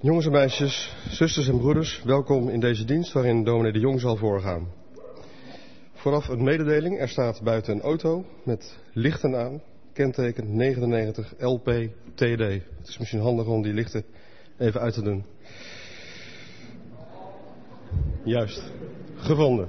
Jongens en meisjes, zusters en broeders, welkom in deze dienst waarin dominee de Jong zal voorgaan. Vooraf een mededeling, er staat buiten een auto met lichten aan, kenteken 99 LP-TD. Het is misschien handig om die lichten even uit te doen. Juist, gevonden.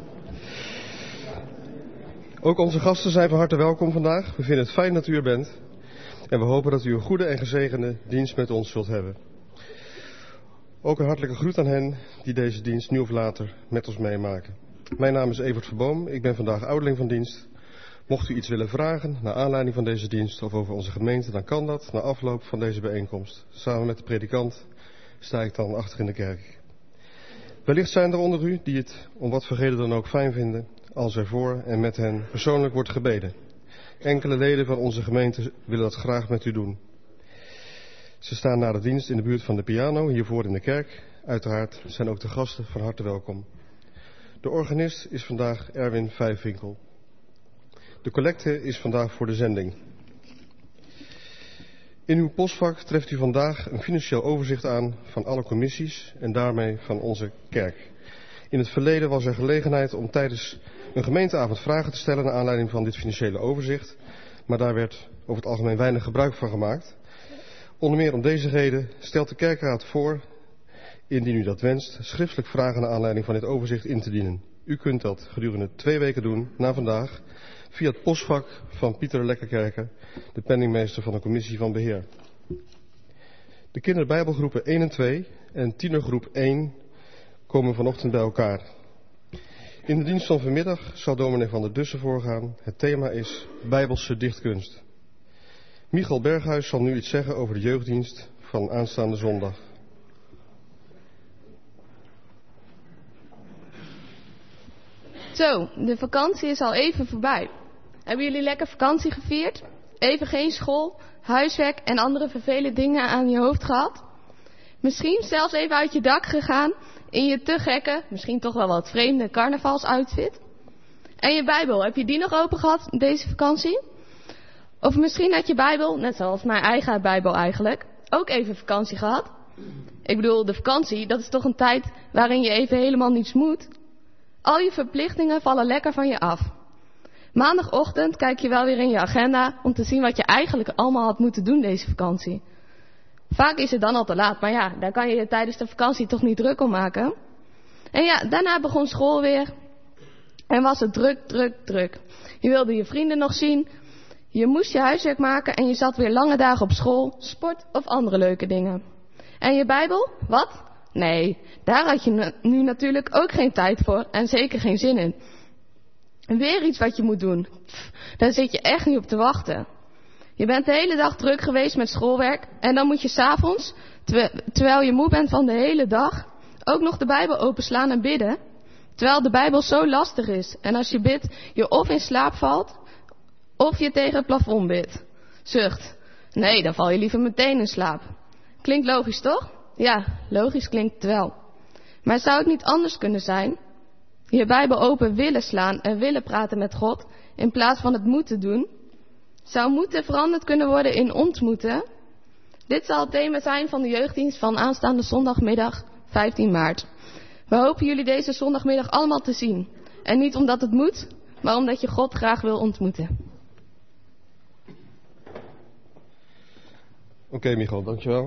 Ook onze gasten zijn van harte welkom vandaag. We vinden het fijn dat u er bent en we hopen dat u een goede en gezegende dienst met ons zult hebben. Ook een hartelijke groet aan hen die deze dienst nu of later met ons meemaken. Mijn naam is Evert Verboom, ik ben vandaag ouderling van dienst. Mocht u iets willen vragen naar aanleiding van deze dienst of over onze gemeente, dan kan dat na afloop van deze bijeenkomst. Samen met de predikant sta ik dan achter in de kerk. Wellicht zijn er onder u die het om wat voor reden dan ook fijn vinden als er voor en met hen persoonlijk wordt gebeden. Enkele leden van onze gemeente willen dat graag met u doen. Ze staan na de dienst in de buurt van de piano, hiervoor in de kerk. Uiteraard zijn ook de gasten van harte welkom. De organist is vandaag Erwin Vijfwinkel. De collecte is vandaag voor de zending. In uw postvak treft u vandaag een financieel overzicht aan van alle commissies en daarmee van onze kerk. In het verleden was er gelegenheid om tijdens een gemeenteavond vragen te stellen naar aanleiding van dit financiële overzicht, maar daar werd over het algemeen weinig gebruik van gemaakt. Onder meer om deze reden stelt de kerkraad voor, indien u dat wenst, schriftelijk vragen naar aanleiding van dit overzicht in te dienen. U kunt dat gedurende 2 weken doen, na vandaag, via het postvak van Pieter Lekkerkerker, de penningmeester van de commissie van beheer. De kinderbijbelgroepen 1 en 2 en tienergroep 1 komen vanochtend bij elkaar. In de dienst van vanmiddag zal dominee Van der Dussen voorgaan. Het thema is Bijbelse dichtkunst. Michael Berghuis zal nu iets zeggen over de jeugddienst van aanstaande zondag. Zo, de vakantie is al even voorbij. Hebben jullie lekker vakantie gevierd? Even geen school, huiswerk en andere vervelende dingen aan je hoofd gehad? Misschien zelfs even uit je dak gegaan in je te gekke, misschien toch wel wat vreemde carnavalsoutfit? En je Bijbel, heb je die nog open gehad deze vakantie? Of misschien had je Bijbel, net zoals mijn eigen Bijbel eigenlijk, ook even vakantie gehad? Ik bedoel, de vakantie, dat is toch een tijd waarin je even helemaal niets moet? Al je verplichtingen vallen lekker van je af. Maandagochtend kijk je wel weer in je agenda om te zien wat je eigenlijk allemaal had moeten doen deze vakantie. Vaak is het dan al te laat, maar ja, daar kan je je tijdens de vakantie toch niet druk om maken. En ja, daarna begon school weer en was het druk. Je wilde je vrienden nog zien, je moest je huiswerk maken en je zat weer lange dagen op school, sport of andere leuke dingen. En je Bijbel? Wat? Nee, daar had je nu natuurlijk ook geen tijd voor en zeker geen zin in. Weer iets wat je moet doen. Daar zit je echt niet op te wachten. Je bent de hele dag druk geweest met schoolwerk en dan moet je 's avonds, terwijl je moe bent van de hele dag, ook nog de Bijbel openslaan en bidden. Terwijl de Bijbel zo lastig is en als je bidt, je of in slaap valt, of je tegen het plafond bidt. Zucht. Nee, dan val je liever meteen in slaap. Klinkt logisch, toch? Ja, logisch klinkt het wel. Maar zou het niet anders kunnen zijn? Je Bijbel open willen slaan en willen praten met God, in plaats van het moeten doen? Zou moeten veranderd kunnen worden in ontmoeten? Dit zal het thema zijn van de jeugddienst van aanstaande zondagmiddag 15 maart. We hopen jullie deze zondagmiddag allemaal te zien. En niet omdat het moet, maar omdat je God graag wil ontmoeten. Oké, Michael, dankjewel.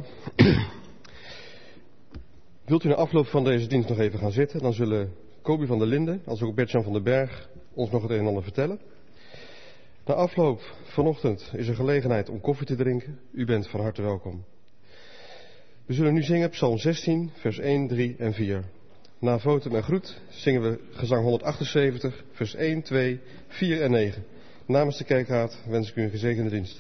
Wilt u na afloop van deze dienst nog even gaan zitten? Dan zullen Kobi van der Linden, als ook Bert-Jan van den Berg, ons nog het een en ander vertellen. Na afloop vanochtend is er gelegenheid om koffie te drinken. U bent van harte welkom. We zullen nu zingen Psalm 16, vers 1, 3 en 4. Na votum en groet zingen we gezang 178, vers 1, 2, 4 en 9. Namens de kerkraad wens ik u een gezegende dienst.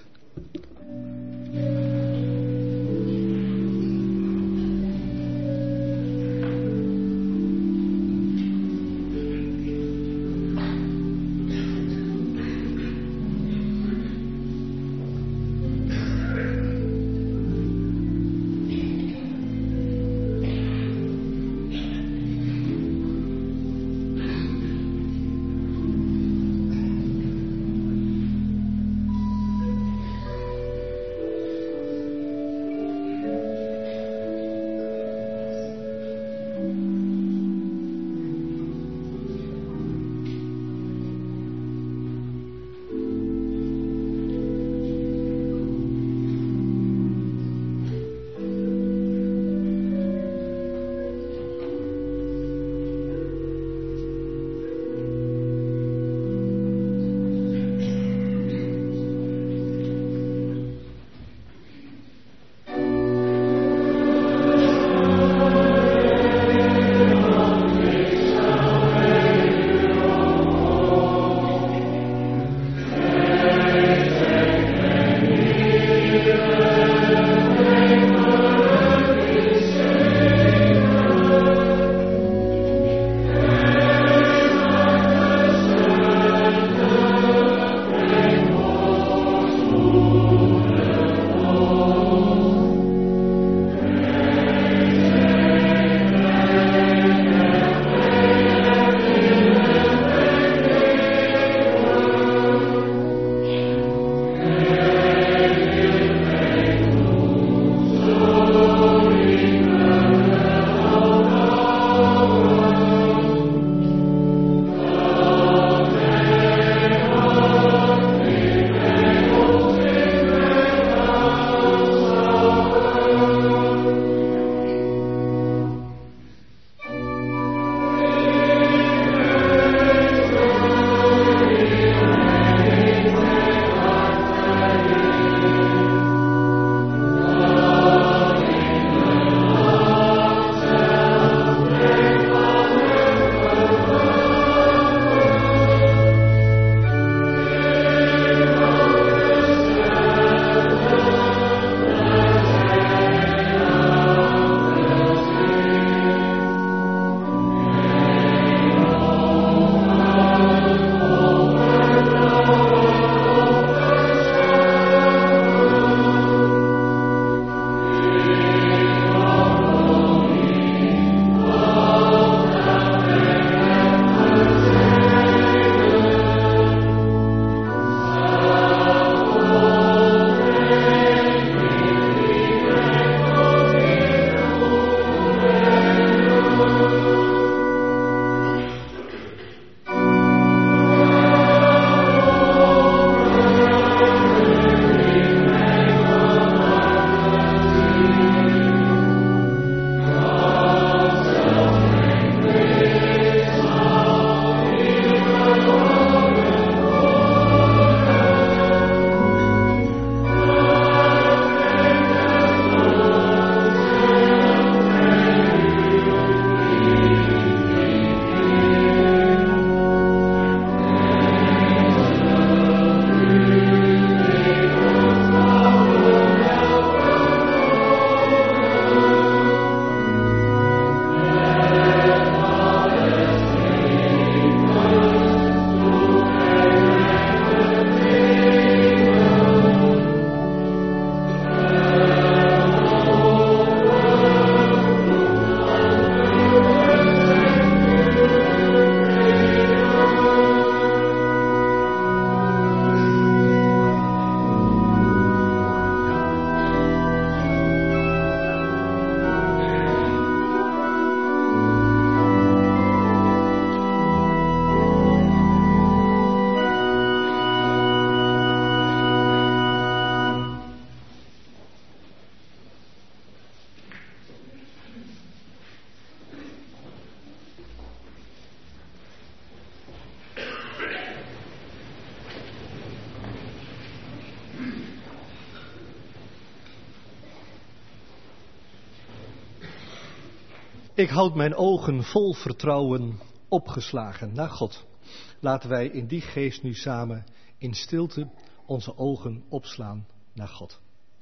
Ik houd mijn ogen vol vertrouwen opgeslagen naar God. Laten wij in die geest nu samen in stilte onze ogen opslaan naar God.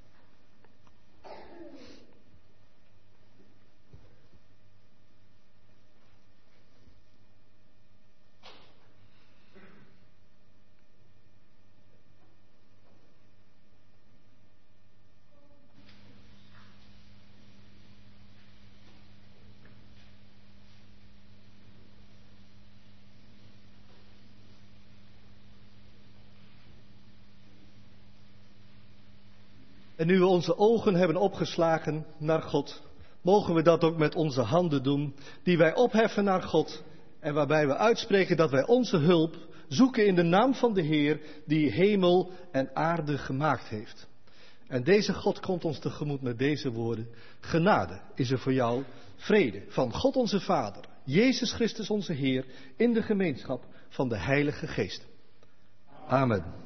En nu we onze ogen hebben opgeslagen naar God, mogen we dat ook met onze handen doen, die wij opheffen naar God en waarbij we uitspreken dat wij onze hulp zoeken in de naam van de Heer, die hemel en aarde gemaakt heeft. En deze God komt ons tegemoet met deze woorden: genade is er voor jou, vrede van God onze Vader, Jezus Christus onze Heer, in de gemeenschap van de Heilige Geest. Amen.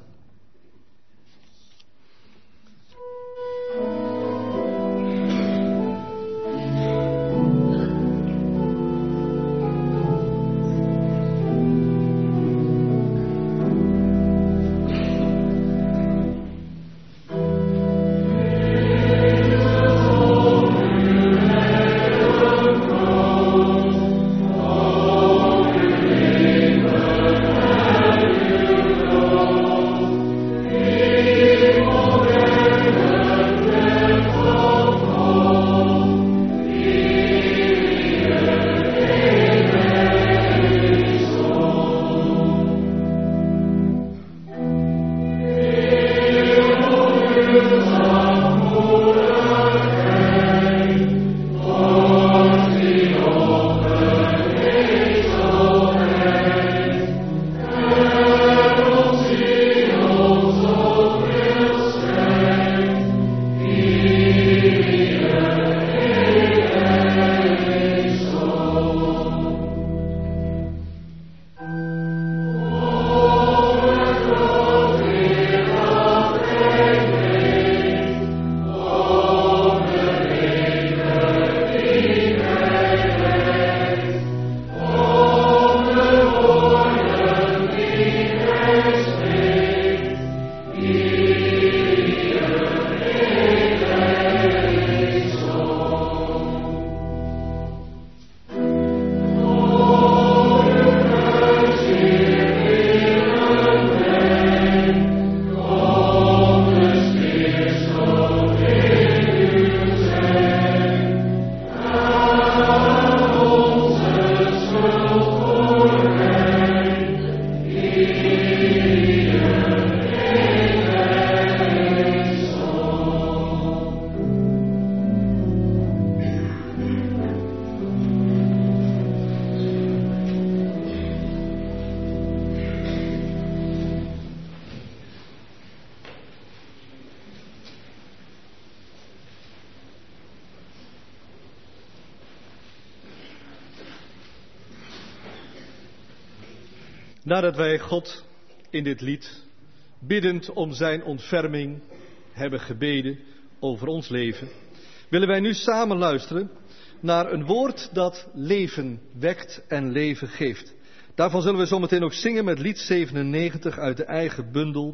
Nadat wij God in dit lied, biddend om zijn ontferming, hebben gebeden over ons leven, willen wij nu samen luisteren naar een woord dat leven wekt en leven geeft. Daarvan zullen we zometeen ook zingen met lied 97 uit de eigen bundel.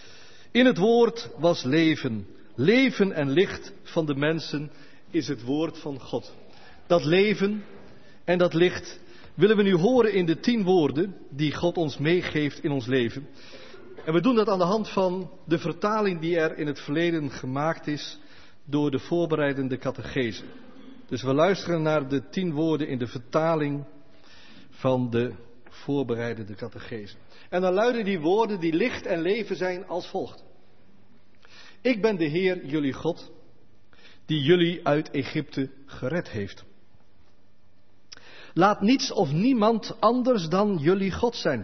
In het woord was leven. Leven en licht van de mensen is het woord van God. Dat leven en dat licht willen we nu horen in de 10 woorden die God ons meegeeft in ons leven. En we doen dat aan de hand van de vertaling die er in het verleden gemaakt is door de voorbereidende catechese. Dus we luisteren naar de 10 woorden in de vertaling van de voorbereidende catechese. En dan luiden die woorden die licht en leven zijn als volgt. Ik ben de Heer, jullie God, die jullie uit Egypte gered heeft. Laat niets of niemand anders dan jullie God zijn.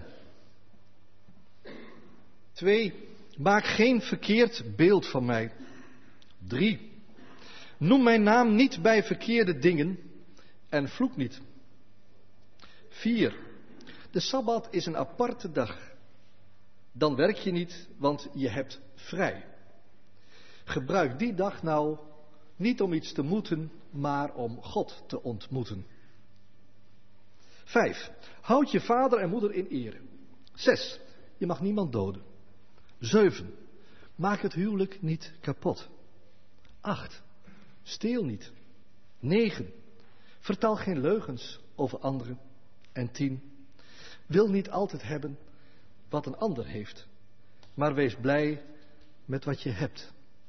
2. Maak geen verkeerd beeld van mij. 3. Noem mijn naam niet bij verkeerde dingen en vloek niet. 4. De Sabbat is een aparte dag. Dan werk je niet, want je hebt vrij. Gebruik die dag nou niet om iets te moeten, maar om God te ontmoeten. 5. Houd je vader en moeder in ere. 6. Je mag niemand doden. 7. Maak het huwelijk niet kapot. 8. Steel niet. 9. Vertel geen leugens over anderen. En 10. Wil niet altijd hebben wat een ander heeft, maar wees blij met wat je hebt.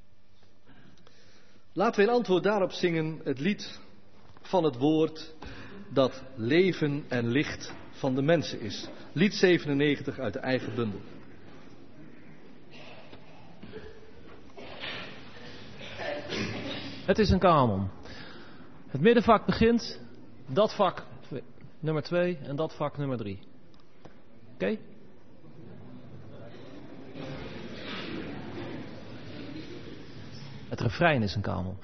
Laten we in antwoord daarop zingen het lied van het woord dat leven en licht van de mensen is. Lied 97 uit de eigen bundel. Het is een kanon. Het middenvak begint, dat vak nummer 2 en dat vak nummer 3. Oké? Het refrein is een kanon.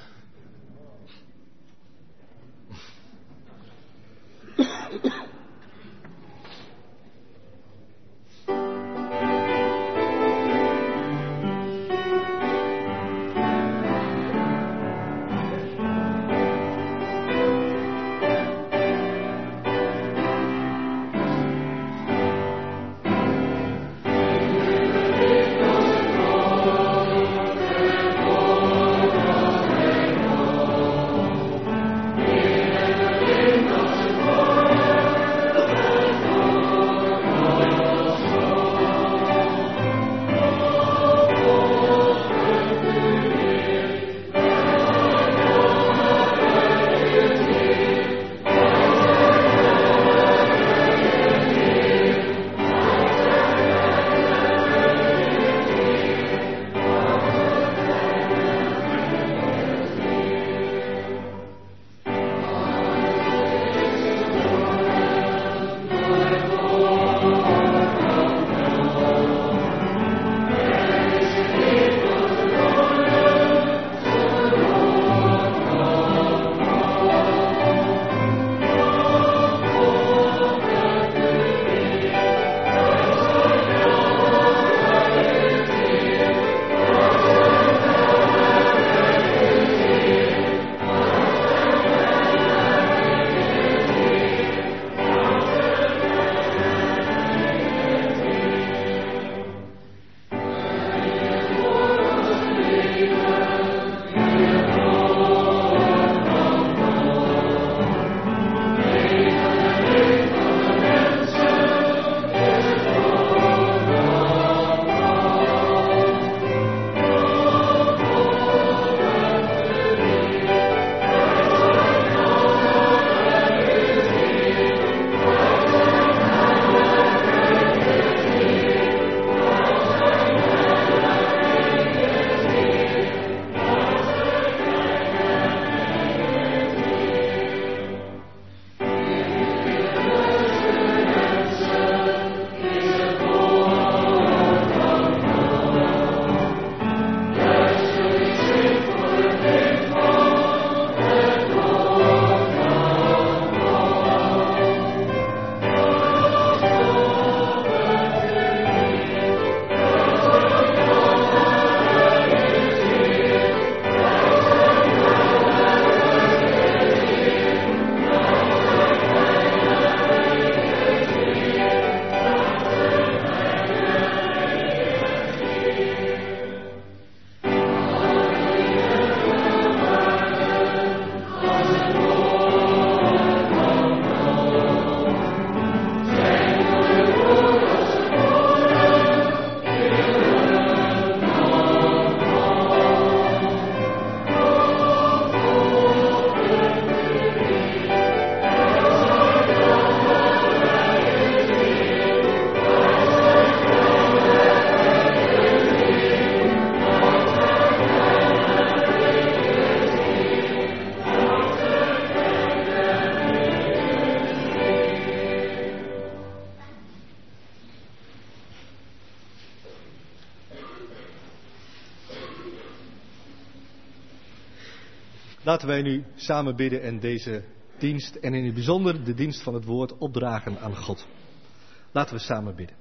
Laten wij nu samen bidden en deze dienst, en in het bijzonder de dienst van het woord, opdragen aan God. Laten we samen bidden.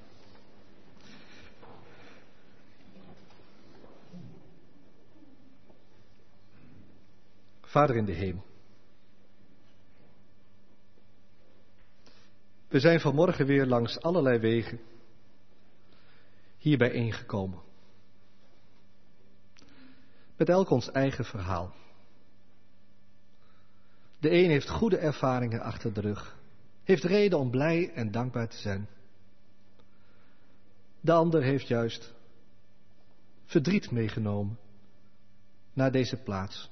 Vader in de hemel. We zijn vanmorgen weer langs allerlei wegen hier bijeengekomen. Met elk ons eigen verhaal. De een heeft goede ervaringen achter de rug. Heeft reden om blij en dankbaar te zijn. De ander heeft juist verdriet meegenomen naar deze plaats.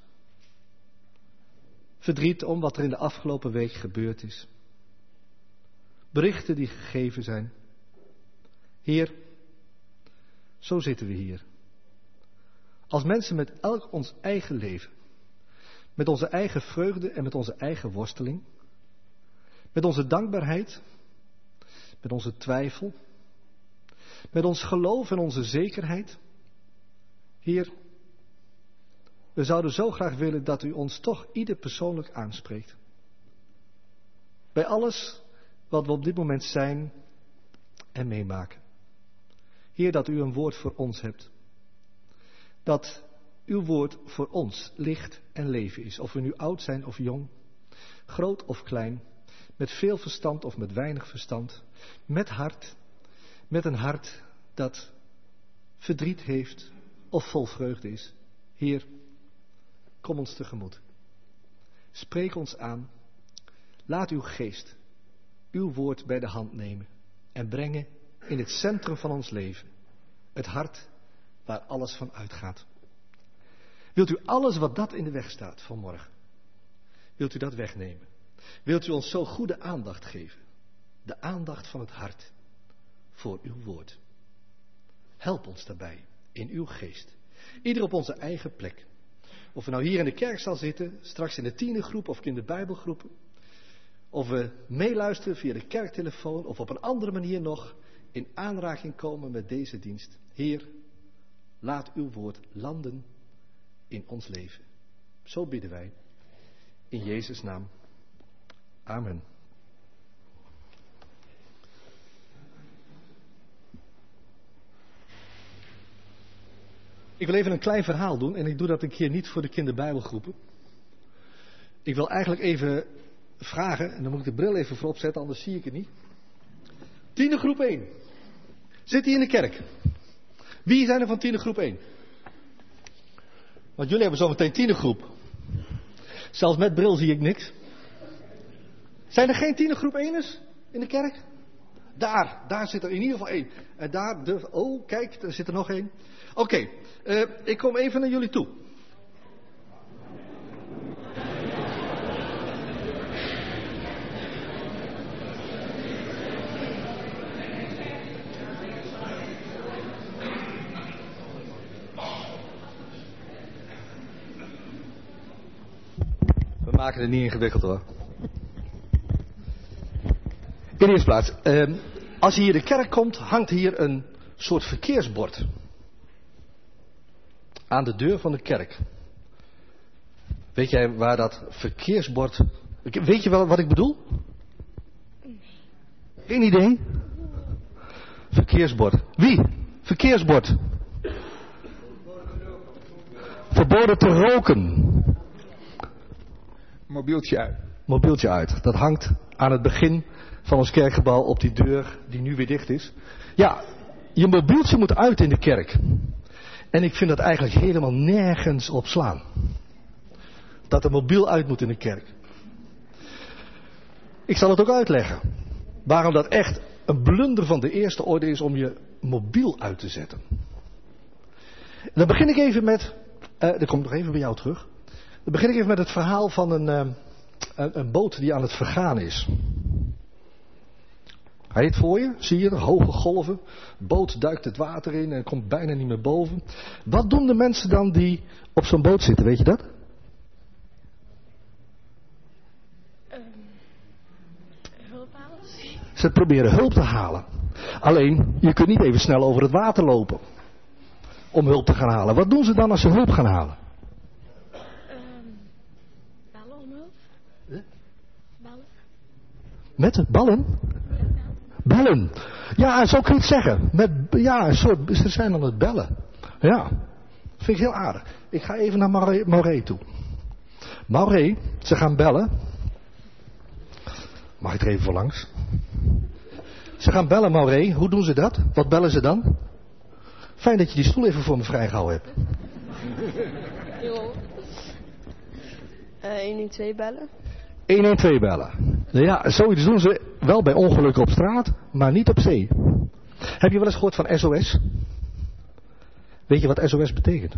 Verdriet om wat er in de afgelopen week gebeurd is. Berichten die gegeven zijn. Heer, zo zitten we hier. Als mensen met elk ons eigen leven. Met onze eigen vreugde en met onze eigen worsteling. Met onze dankbaarheid. Met onze twijfel. Met ons geloof en onze zekerheid. Heer, we zouden zo graag willen dat u ons toch ieder persoonlijk aanspreekt. Bij alles wat we op dit moment zijn en meemaken. Heer, dat u een woord voor ons hebt. Dat uw woord voor ons licht en leven is. Of we nu oud zijn of jong, groot of klein, met veel verstand of met weinig verstand. Met hart, met een hart dat verdriet heeft of vol vreugde is. Heer, kom ons tegemoet. Spreek ons aan. Laat uw geest uw woord bij de hand nemen en brengen in het centrum van ons leven. Het hart waar alles van uitgaat. Wilt u alles wat dat in de weg staat vanmorgen, wilt u dat wegnemen? Wilt u ons zo goede aandacht geven? De aandacht van het hart voor uw woord. Help ons daarbij in uw geest. Ieder op onze eigen plek. Of we nou hier in de kerkzaal zitten, straks in de tienergroep of in de bijbelgroepen. Of we meeluisteren via de kerktelefoon of op een andere manier nog in aanraking komen met deze dienst. Heer, laat uw woord landen in ons leven. Zo bidden wij. In Jezus' naam. Amen. Ik wil even een klein verhaal doen en ik doe dat een keer niet voor de kinderbijbelgroepen. Ik wil eigenlijk even vragen, en dan moet ik de bril even voorop zetten, anders zie ik het niet. Tienergroep 1. Zit hier in de kerk? Wie zijn er van tienergroep 1? Want jullie hebben zometeen tienergroep. Zelfs met bril zie ik niks. Zijn er geen tienergroep 1'ers in de kerk? Daar zit er in ieder geval 1. En daar, oh kijk, er zit er nog 1. Oké, ik kom even naar jullie toe. We maken het niet ingewikkeld hoor. In de eerste plaats, als je hier de kerk komt, hangt hier een soort verkeersbord. Aan de deur van de kerk. Weet jij waar dat verkeersbord... Weet je wel wat ik bedoel? Geen idee? Verkeersbord. Wie? Verkeersbord. Verboden te roken. Mobieltje uit. Mobieltje uit. Dat hangt aan het begin van ons kerkgebouw op die deur die nu weer dicht is. Ja, je mobieltje moet uit in de kerk. En ik vind dat eigenlijk helemaal nergens op slaan. Dat de mobiel uit moet in de kerk. Ik zal het ook uitleggen. Waarom dat echt een blunder van de eerste orde is om je mobiel uit te zetten. En dan begin ik even met... dan kom ik nog even bij jou terug. Dan begin ik even met het verhaal van een boot die aan het vergaan is. Hij heet voor je, zie je, hoge golven. De boot duikt het water in en komt bijna niet meer boven. Wat doen de mensen dan die op zo'n boot zitten, weet je dat? Hulp halen? Ze proberen hulp te halen. Alleen, je kunt niet even snel over het water lopen. Om hulp te gaan halen. Wat doen ze dan als ze hulp gaan halen? Ballen om hulp? Ballen? Met ballen? Bellen. Ja, zo kun je het zeggen. Een soort, ze zijn aan het bellen. Ja, vind ik heel aardig. Ik ga even naar Maureen toe. Maureen, ze gaan bellen. Mag ik er even voor langs? Ze gaan bellen, Maureen. Hoe doen ze dat? Wat bellen ze dan? Fijn dat je die stoel even voor me vrijgehouden hebt. 112 bellen. 112 bellen. Ja, zoiets doen ze wel bij ongelukken op straat, maar niet op zee. Heb je wel eens gehoord van SOS? Weet je wat SOS betekent?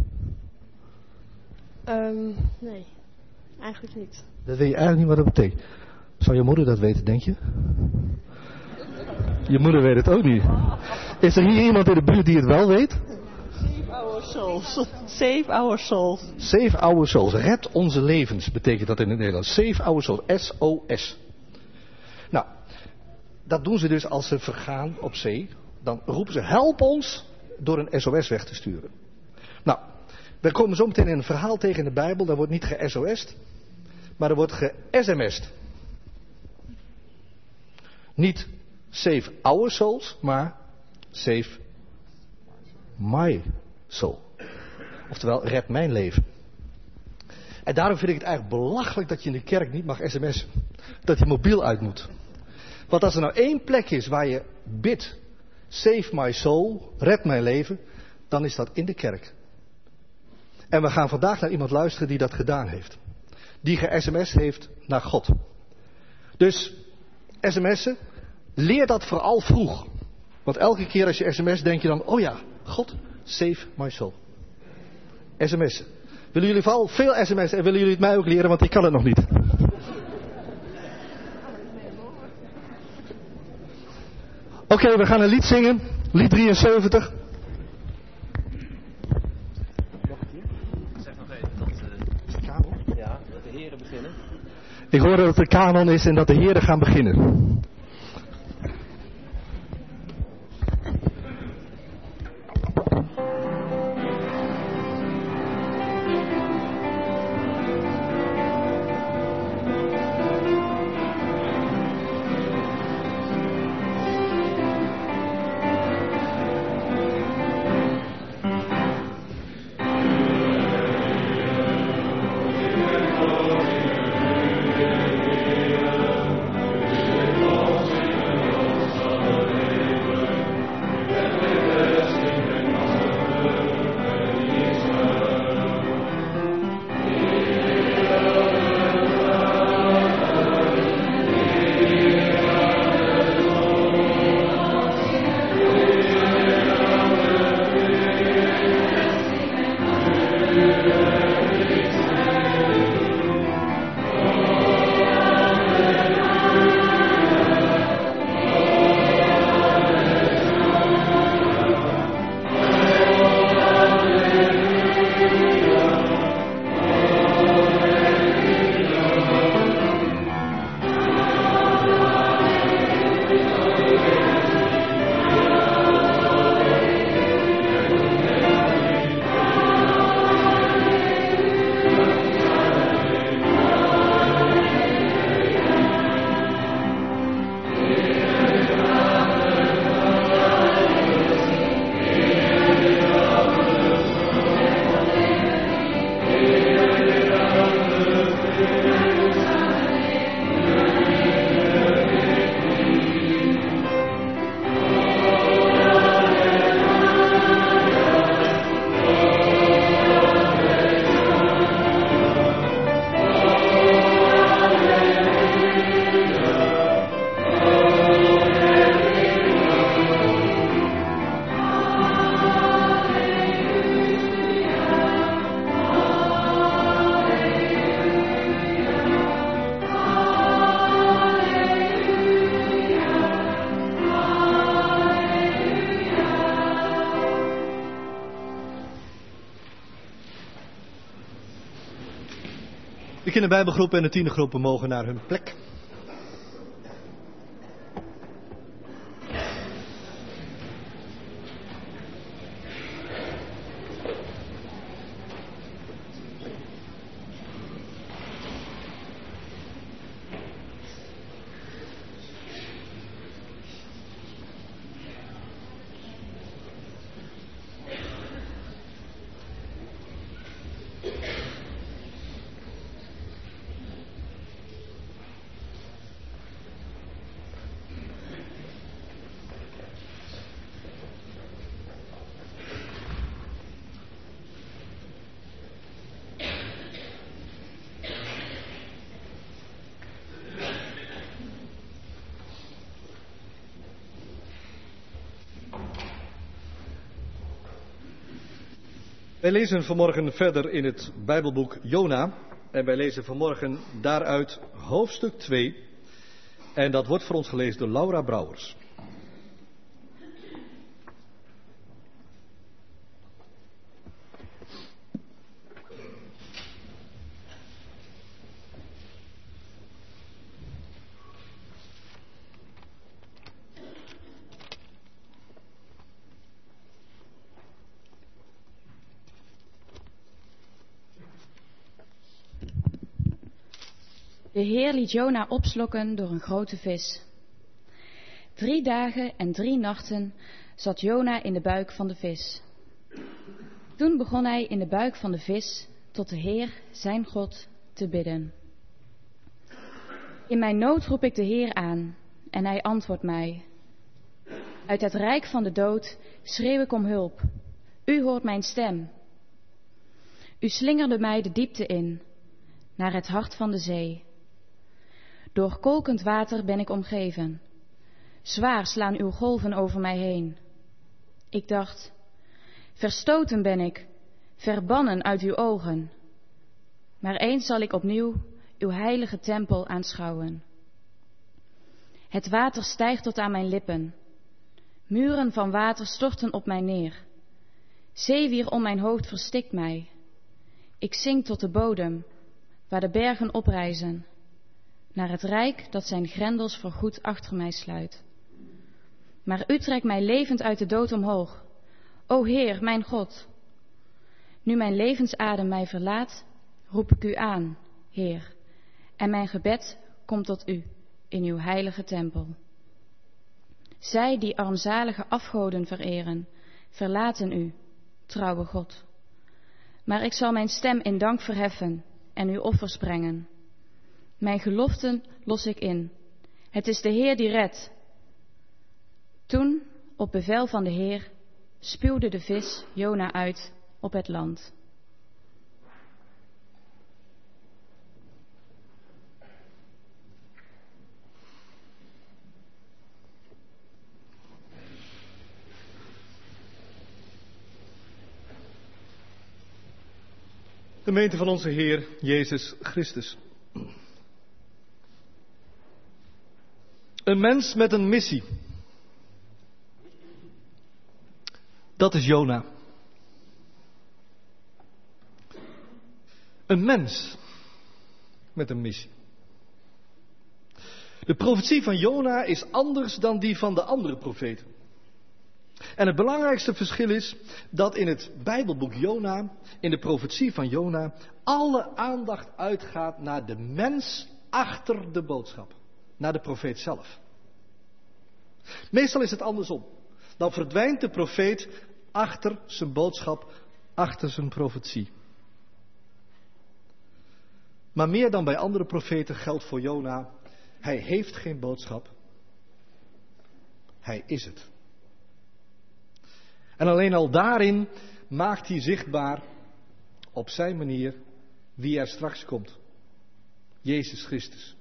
Nee, eigenlijk niet. Dat weet je eigenlijk niet wat dat betekent. Zou je moeder dat weten, denk je? Je moeder weet het ook niet. Is er hier iemand in de buurt die het wel weet? Save our souls. Save our souls. Save our souls. Red onze levens betekent dat in het Nederlands. Save our souls. SOS. Nou, dat doen ze dus als ze vergaan op zee. Dan roepen ze, help ons door een SOS weg te sturen. Nou, we komen zo meteen in een verhaal tegen in de Bijbel. Daar wordt niet ge-SOS'd, maar er wordt ge-SMS'd. Niet save our souls, maar save my soul. Oftewel, red mijn leven. En daarom vind ik het eigenlijk belachelijk dat je in de kerk niet mag sms'en. Dat je mobiel uit moet. Want als er nou één plek is waar je bidt, save my soul, red mijn leven, dan is dat in de kerk. En we gaan vandaag naar iemand luisteren die dat gedaan heeft. Die ge-sms'd heeft naar God. Dus sms'en, leer dat vooral vroeg. Want elke keer als je sms denk je dan, oh ja, God, save my soul. Sms'en. Willen jullie vooral veel sms'en en willen jullie het mij ook leren, want ik kan het nog niet. Oké, we gaan een lied zingen. Lied 73. Zeg nog even dat dat de heren beginnen. Ik hoor dat het de kanon is en dat de heren gaan beginnen. De kinderbijbelgroep en de tienergroepen mogen naar hun plek. Wij lezen vanmorgen verder in het Bijbelboek Jona. En wij lezen vanmorgen daaruit hoofdstuk 2. En dat wordt voor ons gelezen door Laura Brouwers. De Heer liet Jona opslokken door een grote vis. 3 dagen en 3 nachten zat Jona in de buik van de vis. Toen begon hij in de buik van de vis tot de Heer, zijn God, te bidden. In mijn nood roep ik de Heer aan en hij antwoordt mij. Uit het rijk van de dood schreeuw ik om hulp. U hoort mijn stem. U slingerde mij de diepte in, naar het hart van de zee. Door kolkend water ben ik omgeven. Zwaar slaan uw golven over mij heen. Ik dacht, verstoten ben ik, verbannen uit uw ogen. Maar eens zal ik opnieuw uw heilige tempel aanschouwen. Het water stijgt tot aan mijn lippen. Muren van water storten op mij neer. Zeewier om mijn hoofd verstikt mij. Ik zink tot de bodem, waar de bergen oprijzen, naar het rijk dat zijn grendels voorgoed achter mij sluit. Maar u trekt mij levend uit de dood omhoog, o Heer, mijn God. Nu mijn levensadem mij verlaat, roep ik u aan, Heer, en mijn gebed komt tot u in uw heilige tempel. Zij die armzalige afgoden vereren, verlaten u, trouwe God. Maar ik zal mijn stem in dank verheffen en uw offers brengen. Mijn geloften los ik in. Het is de Heer die redt. Toen, op bevel van de Heer, spuwde de vis Jona uit op het land. Gemeente van onze Heer Jezus Christus. Een mens met een missie. Dat is Jona. Een mens met een missie. De profetie van Jona is anders dan die van de andere profeten. En het belangrijkste verschil is dat in het Bijbelboek Jona, in de profetie van Jona, alle aandacht uitgaat naar de mens achter de boodschap. Naar de profeet zelf. Meestal is het andersom. Dan verdwijnt de profeet achter zijn boodschap, achter zijn profetie. Maar meer dan bij andere profeten geldt voor Jona, hij heeft geen boodschap. Hij is het. En alleen al daarin maakt hij zichtbaar op zijn manier wie er straks komt. Jezus Christus.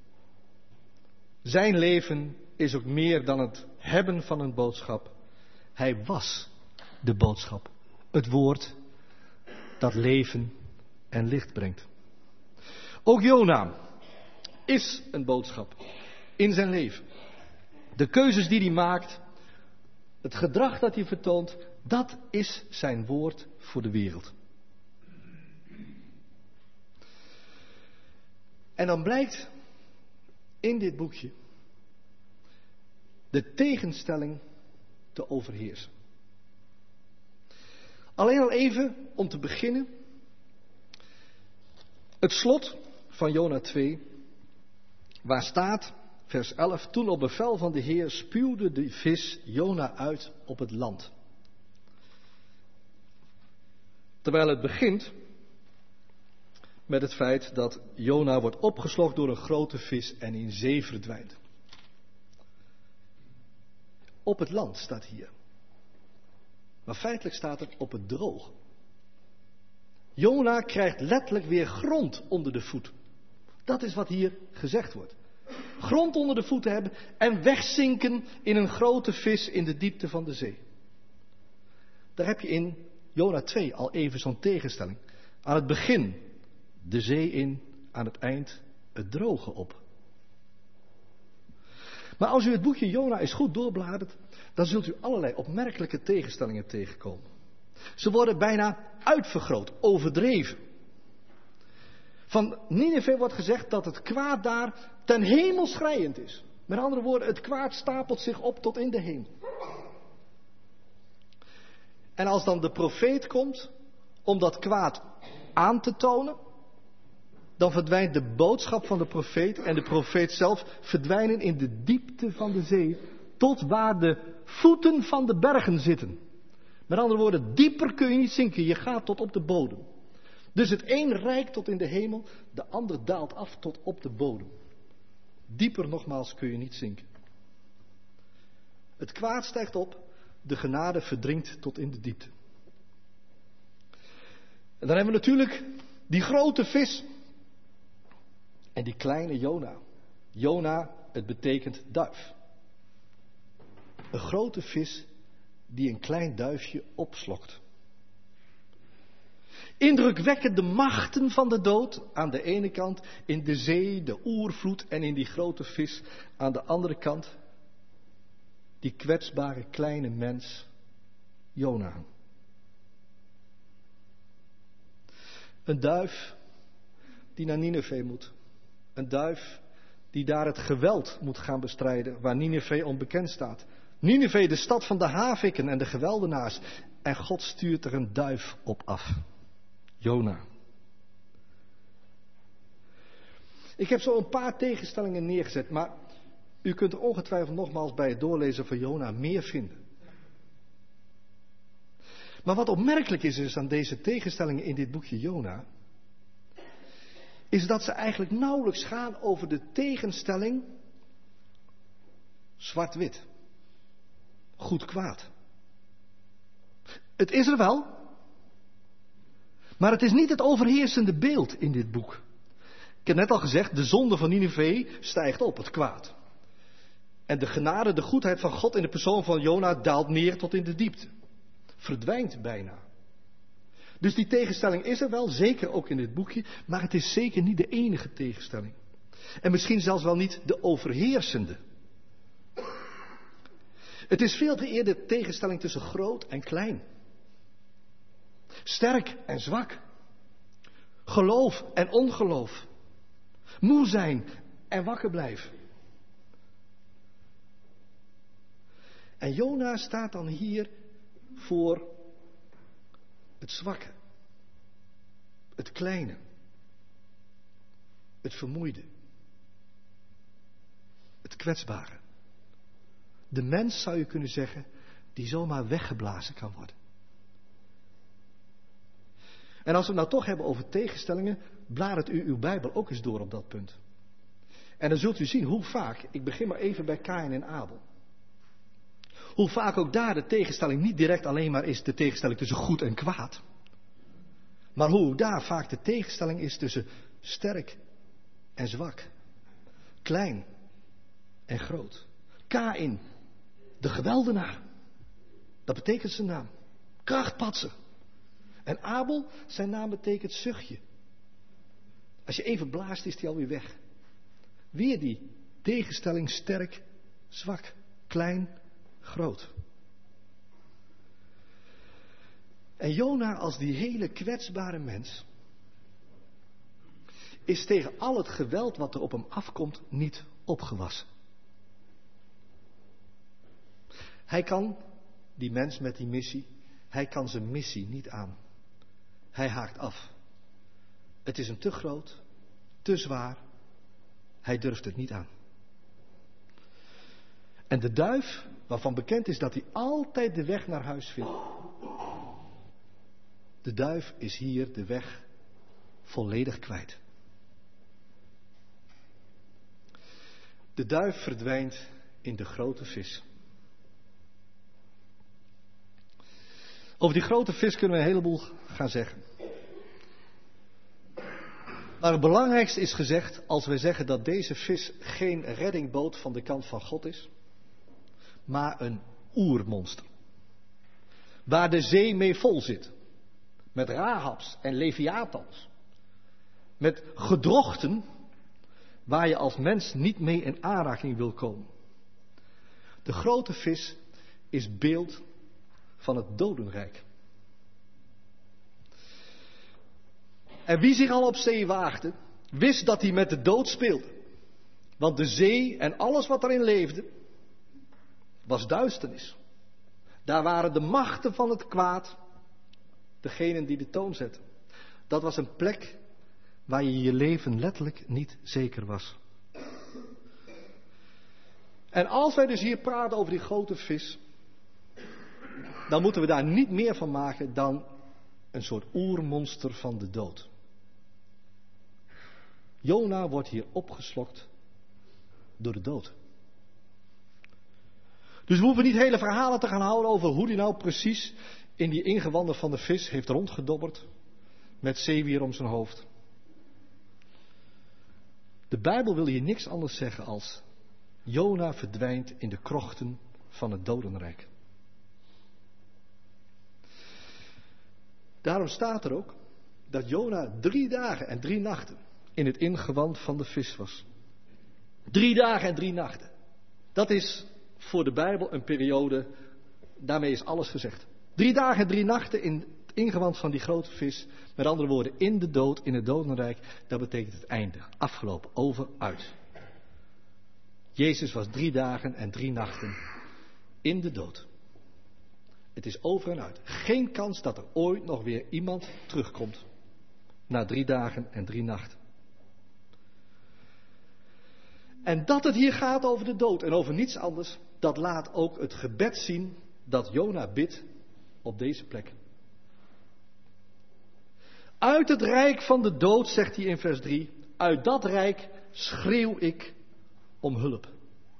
Zijn leven is ook meer dan het hebben van een boodschap. Hij was de boodschap. Het woord dat leven en licht brengt. Ook Jona is een boodschap in zijn leven. De keuzes die hij maakt, het gedrag dat hij vertoont, dat is zijn woord voor de wereld. En dan blijkt in dit boekje de tegenstelling te overheersen. Alleen al even om te beginnen. Het slot van Jona 2, waar staat, vers 11, toen op bevel van de Heer spuwde de vis Jona uit op het land. Terwijl het begint met het feit dat Jona wordt opgeslokt door een grote vis en in zee verdwijnt. Op het land staat hier. Maar feitelijk staat het op het droog. Jona krijgt letterlijk weer grond onder de voet. Dat is wat hier gezegd wordt. Grond onder de voeten hebben en wegzinken in een grote vis in de diepte van de zee. Daar heb je in Jona 2 al even zo'n tegenstelling. Aan het begin de zee in, aan het eind het droge op. Maar als u het boekje Jona eens goed doorbladert, dan zult u allerlei opmerkelijke tegenstellingen tegenkomen. Ze worden bijna uitvergroot, overdreven. Van Nineve wordt gezegd dat het kwaad daar ten hemel schreiend is. Met andere woorden, het kwaad stapelt zich op tot in de hemel. En als dan de profeet komt om dat kwaad aan te tonen, dan verdwijnt de boodschap van de profeet en de profeet zelf verdwijnen in de diepte van de zee, tot waar de voeten van de bergen zitten. Met andere woorden, dieper kun je niet zinken, je gaat tot op de bodem. Dus het een reikt tot in de hemel, de ander daalt af tot op de bodem. Dieper nogmaals kun je niet zinken. Het kwaad stijgt op, de genade verdrinkt tot in de diepte. En dan hebben we natuurlijk die grote vis en die kleine Jona. Jona, het betekent duif. Een grote vis die een klein duifje opslokt. Indrukwekkende machten van de dood aan de ene kant, in de zee, de oervloed en in die grote vis aan de andere kant. Die kwetsbare kleine mens, Jona. Een duif die naar Nineve moet. Een duif die daar het geweld moet gaan bestrijden waar Nineve onbekend staat. Nineve, de stad van de havikken en de geweldenaars. En God stuurt er een duif op af. Jona. Ik heb zo een paar tegenstellingen neergezet, maar u kunt er ongetwijfeld nogmaals bij het doorlezen van Jona meer vinden. Maar wat opmerkelijk is aan deze tegenstellingen in dit boekje Jona, is dat ze eigenlijk nauwelijks gaan over de tegenstelling zwart-wit, goed-kwaad. Het is er wel, maar het is niet het overheersende beeld in dit boek. Ik heb net al gezegd, de zonde van Nineve stijgt op, het kwaad. En de genade, de goedheid van God in de persoon van Jona daalt neer tot in de diepte. Verdwijnt bijna. Dus die tegenstelling is er wel, zeker ook in dit boekje, maar het is zeker niet de enige tegenstelling. En misschien zelfs wel niet de overheersende. Het is veel te eerder de tegenstelling tussen groot en klein. Sterk en zwak. Geloof en ongeloof. Moe zijn en wakker blijven. En Jona staat dan hier voor het zwakke, het kleine, het vermoeide, het kwetsbare. De mens, zou je kunnen zeggen, die zomaar weggeblazen kan worden. En als we het nou toch hebben over tegenstellingen, bladert u uw Bijbel ook eens door op dat punt. En dan zult u zien hoe vaak, ik begin maar even bij Kaïn en Abel. Hoe vaak ook daar de tegenstelling niet direct alleen maar is de tegenstelling tussen goed en kwaad. Maar hoe daar vaak de tegenstelling is tussen sterk en zwak. Klein en groot. Kaïn, de geweldenaar. Dat betekent zijn naam. Krachtpatser. En Abel, zijn naam betekent zuchtje. Als je even blaast is hij alweer weg. Weer die tegenstelling sterk, zwak, klein, groot. En Jona als die hele kwetsbare mens is tegen al het geweld wat er op hem afkomt niet opgewassen. Hij kan, die mens met die missie, hij kan zijn missie niet aan. Hij haakt af. Het is hem te groot, te zwaar. Hij durft het niet aan. En de duif, waarvan bekend is dat hij altijd de weg naar huis vindt. De duif is hier de weg volledig kwijt. De duif verdwijnt in de grote vis. Over die grote vis kunnen we een heleboel gaan zeggen. Maar het belangrijkste is gezegd als wij zeggen dat deze vis geen reddingboot van de kant van God is, maar een oermonster. Waar de zee mee vol zit. met Rahabs en Leviathans. Met gedrochten waar je als mens niet mee in aanraking wil komen. De grote vis is beeld van het dodenrijk. En wie zich al op zee waagde, wist dat hij met de dood speelde. Want de zee en alles wat erin leefde, was duisternis. Daar waren de machten van het kwaad, degenen die de toon zetten. Dat was een plek waar je je leven letterlijk niet zeker was. En als wij dus hier praten over die grote vis, dan moeten we daar niet meer van maken dan een soort oermonster van de dood. Jona wordt hier opgeslokt door de dood. Dus we hoeven niet hele verhalen te gaan houden over hoe die nou precies in die ingewanden van de vis heeft rondgedobberd met zeewier om zijn hoofd. De Bijbel wil hier niks anders zeggen als Jona verdwijnt in de krochten van het dodenrijk. Daarom staat er ook dat Jona 3 dagen en 3 nachten in het ingewand van de vis was. 3 dagen en 3 nachten. Dat is voor de Bijbel een periode, daarmee is alles gezegd. 3 dagen en 3 nachten in het ingewand van die grote vis. Met andere woorden, in de dood, in het dodenrijk. Dat betekent het einde. Afgelopen, over, uit. Jezus was 3 dagen en 3 nachten in de dood. Het is over en uit. Geen kans dat er ooit nog weer iemand terugkomt. Na 3 dagen en 3 nachten. En dat het hier gaat over de dood en over niets anders, dat laat ook het gebed zien dat Jona bidt op deze plek. Uit het rijk van de dood, zegt hij in vers 3, uit dat rijk schreeuw ik om hulp.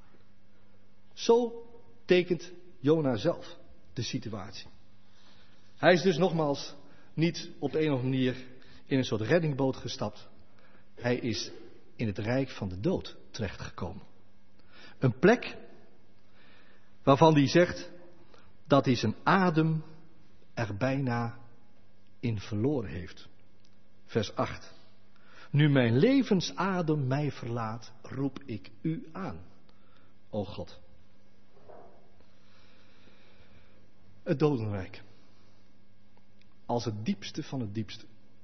Zo tekent Jona zelf de situatie. Hij is dus nogmaals niet op de een of andere manier in een soort reddingboot gestapt. Hij is in het rijk van de dood terechtgekomen. Een plek waarvan hij zegt dat hij zijn adem er bijna in verloren heeft. Vers 8. Nu mijn levensadem mij verlaat, roep ik u aan, o God. Het dodenrijk. Als het diepste van het diepste.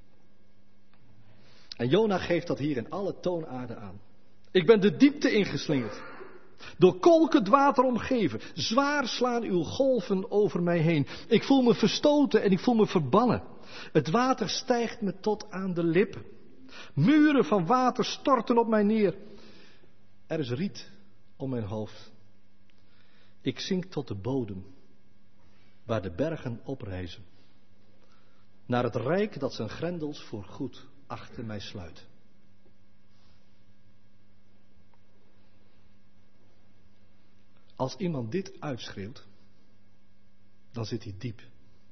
En Jona geeft dat hier in alle toonaarden aan. Ik ben de diepte ingeslingerd. Door kolkend water omgeven. Zwaar slaan uw golven over mij heen. Ik voel me verstoten en ik voel me verbannen. Het water stijgt me tot aan de lippen. Muren van water storten op mij neer. Er is riet om mijn hoofd. Ik zink tot de bodem, waar de bergen oprijzen. Naar het rijk dat zijn grendels voor goed achter mij sluit. Als iemand dit uitschreeuwt, dan zit hij diep.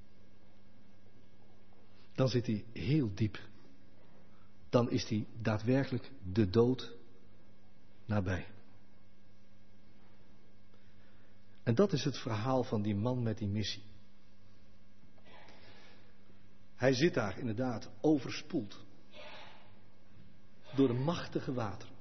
Dan zit hij heel diep. Dan is hij daadwerkelijk de dood nabij. En dat is het verhaal van die man met die missie. Hij zit daar inderdaad overspoeld door de machtige wateren.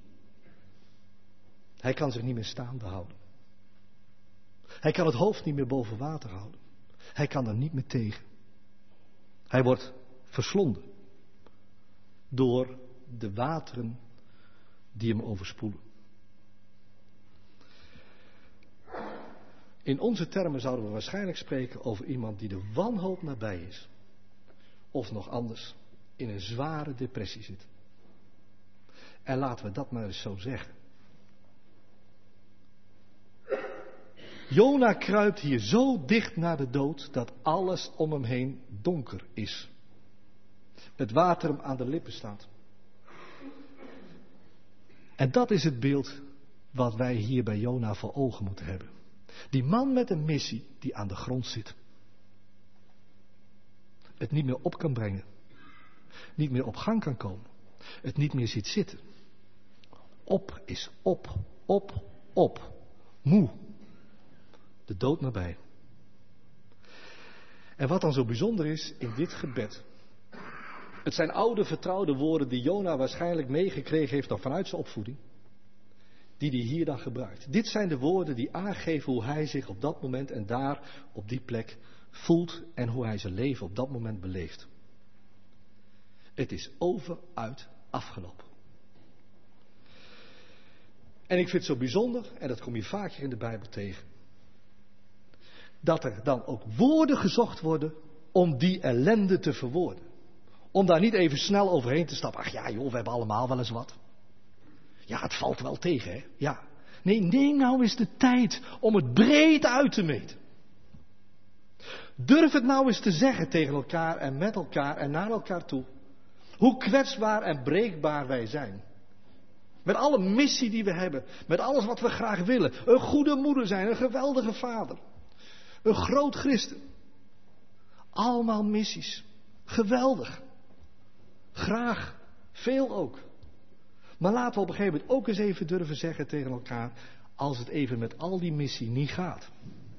Hij kan zich niet meer staande houden. Hij kan het hoofd niet meer boven water houden. Hij kan er niet meer tegen. Hij wordt verslonden door de wateren die hem overspoelen. In onze termen zouden we waarschijnlijk spreken over iemand die de wanhoop nabij is. Of nog anders, in een zware depressie zit. En laten we dat maar eens zo zeggen. Jona kruipt hier zo dicht naar de dood dat alles om hem heen donker is. Het water hem aan de lippen staat. En dat is het beeld wat wij hier bij Jona voor ogen moeten hebben. Die man met een missie die aan de grond zit. Het niet meer op kan brengen. Niet meer op gang kan komen. Het niet meer ziet zitten. Op is op, op, op. Moe. De dood nabij. En wat dan zo bijzonder is in dit gebed. Het zijn oude vertrouwde woorden die Jona waarschijnlijk meegekregen heeft nog vanuit zijn opvoeding. Die hij hier dan gebruikt. Dit zijn de woorden die aangeven hoe hij zich op dat moment en daar op die plek voelt en hoe hij zijn leven op dat moment beleeft. Het is overuit afgelopen. En ik vind het zo bijzonder, en dat kom je vaker in de Bijbel tegen, dat er dan ook woorden gezocht worden om die ellende te verwoorden. Om daar niet even snel overheen te stappen. Ach ja joh, we hebben allemaal wel eens wat. Ja, het valt wel tegen, hè? Ja. Nee, neem nou eens de tijd om het breed uit te meten. Durf het nou eens te zeggen tegen elkaar en met elkaar en naar elkaar toe. Hoe kwetsbaar en breekbaar wij zijn. Met alle missie die we hebben. Met alles wat we graag willen. Een goede moeder zijn, een geweldige vader. Een groot christen. Allemaal missies. Geweldig. Graag. Veel ook. Maar laten we op een gegeven moment ook eens even durven zeggen tegen elkaar, als het even met al die missie niet gaat.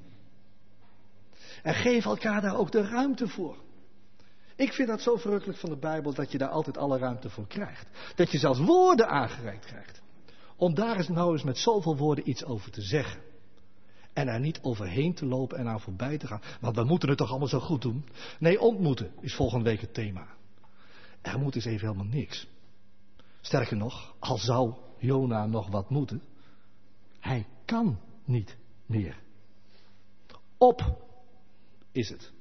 En geef elkaar daar ook de ruimte voor. Ik vind dat zo verrukkelijk van de Bijbel dat je daar altijd alle ruimte voor krijgt. Dat je zelfs woorden aangereikt krijgt. Om daar eens nou eens met zoveel woorden iets over te zeggen. En er niet overheen te lopen en aan voorbij te gaan. Want we moeten het toch allemaal zo goed doen? Nee, ontmoeten is volgende week het thema. Er moet eens even helemaal niks. Sterker nog, al zou Jona nog wat moeten, hij kan niet meer. Op is het.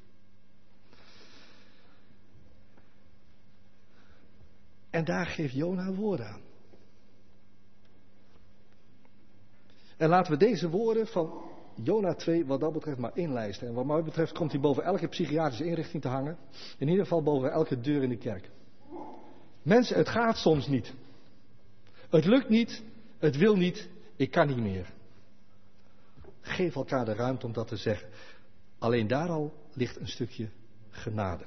En daar geeft Jona woorden aan. En laten we deze woorden van Jona 2 wat dat betreft maar inlijsten. En wat mij betreft komt hij boven elke psychiatrische inrichting te hangen. In ieder geval boven elke deur in de kerk. Mensen, het gaat soms niet. Het lukt niet, het wil niet, ik kan niet meer. Geef elkaar de ruimte om dat te zeggen. Alleen daar al ligt een stukje genade.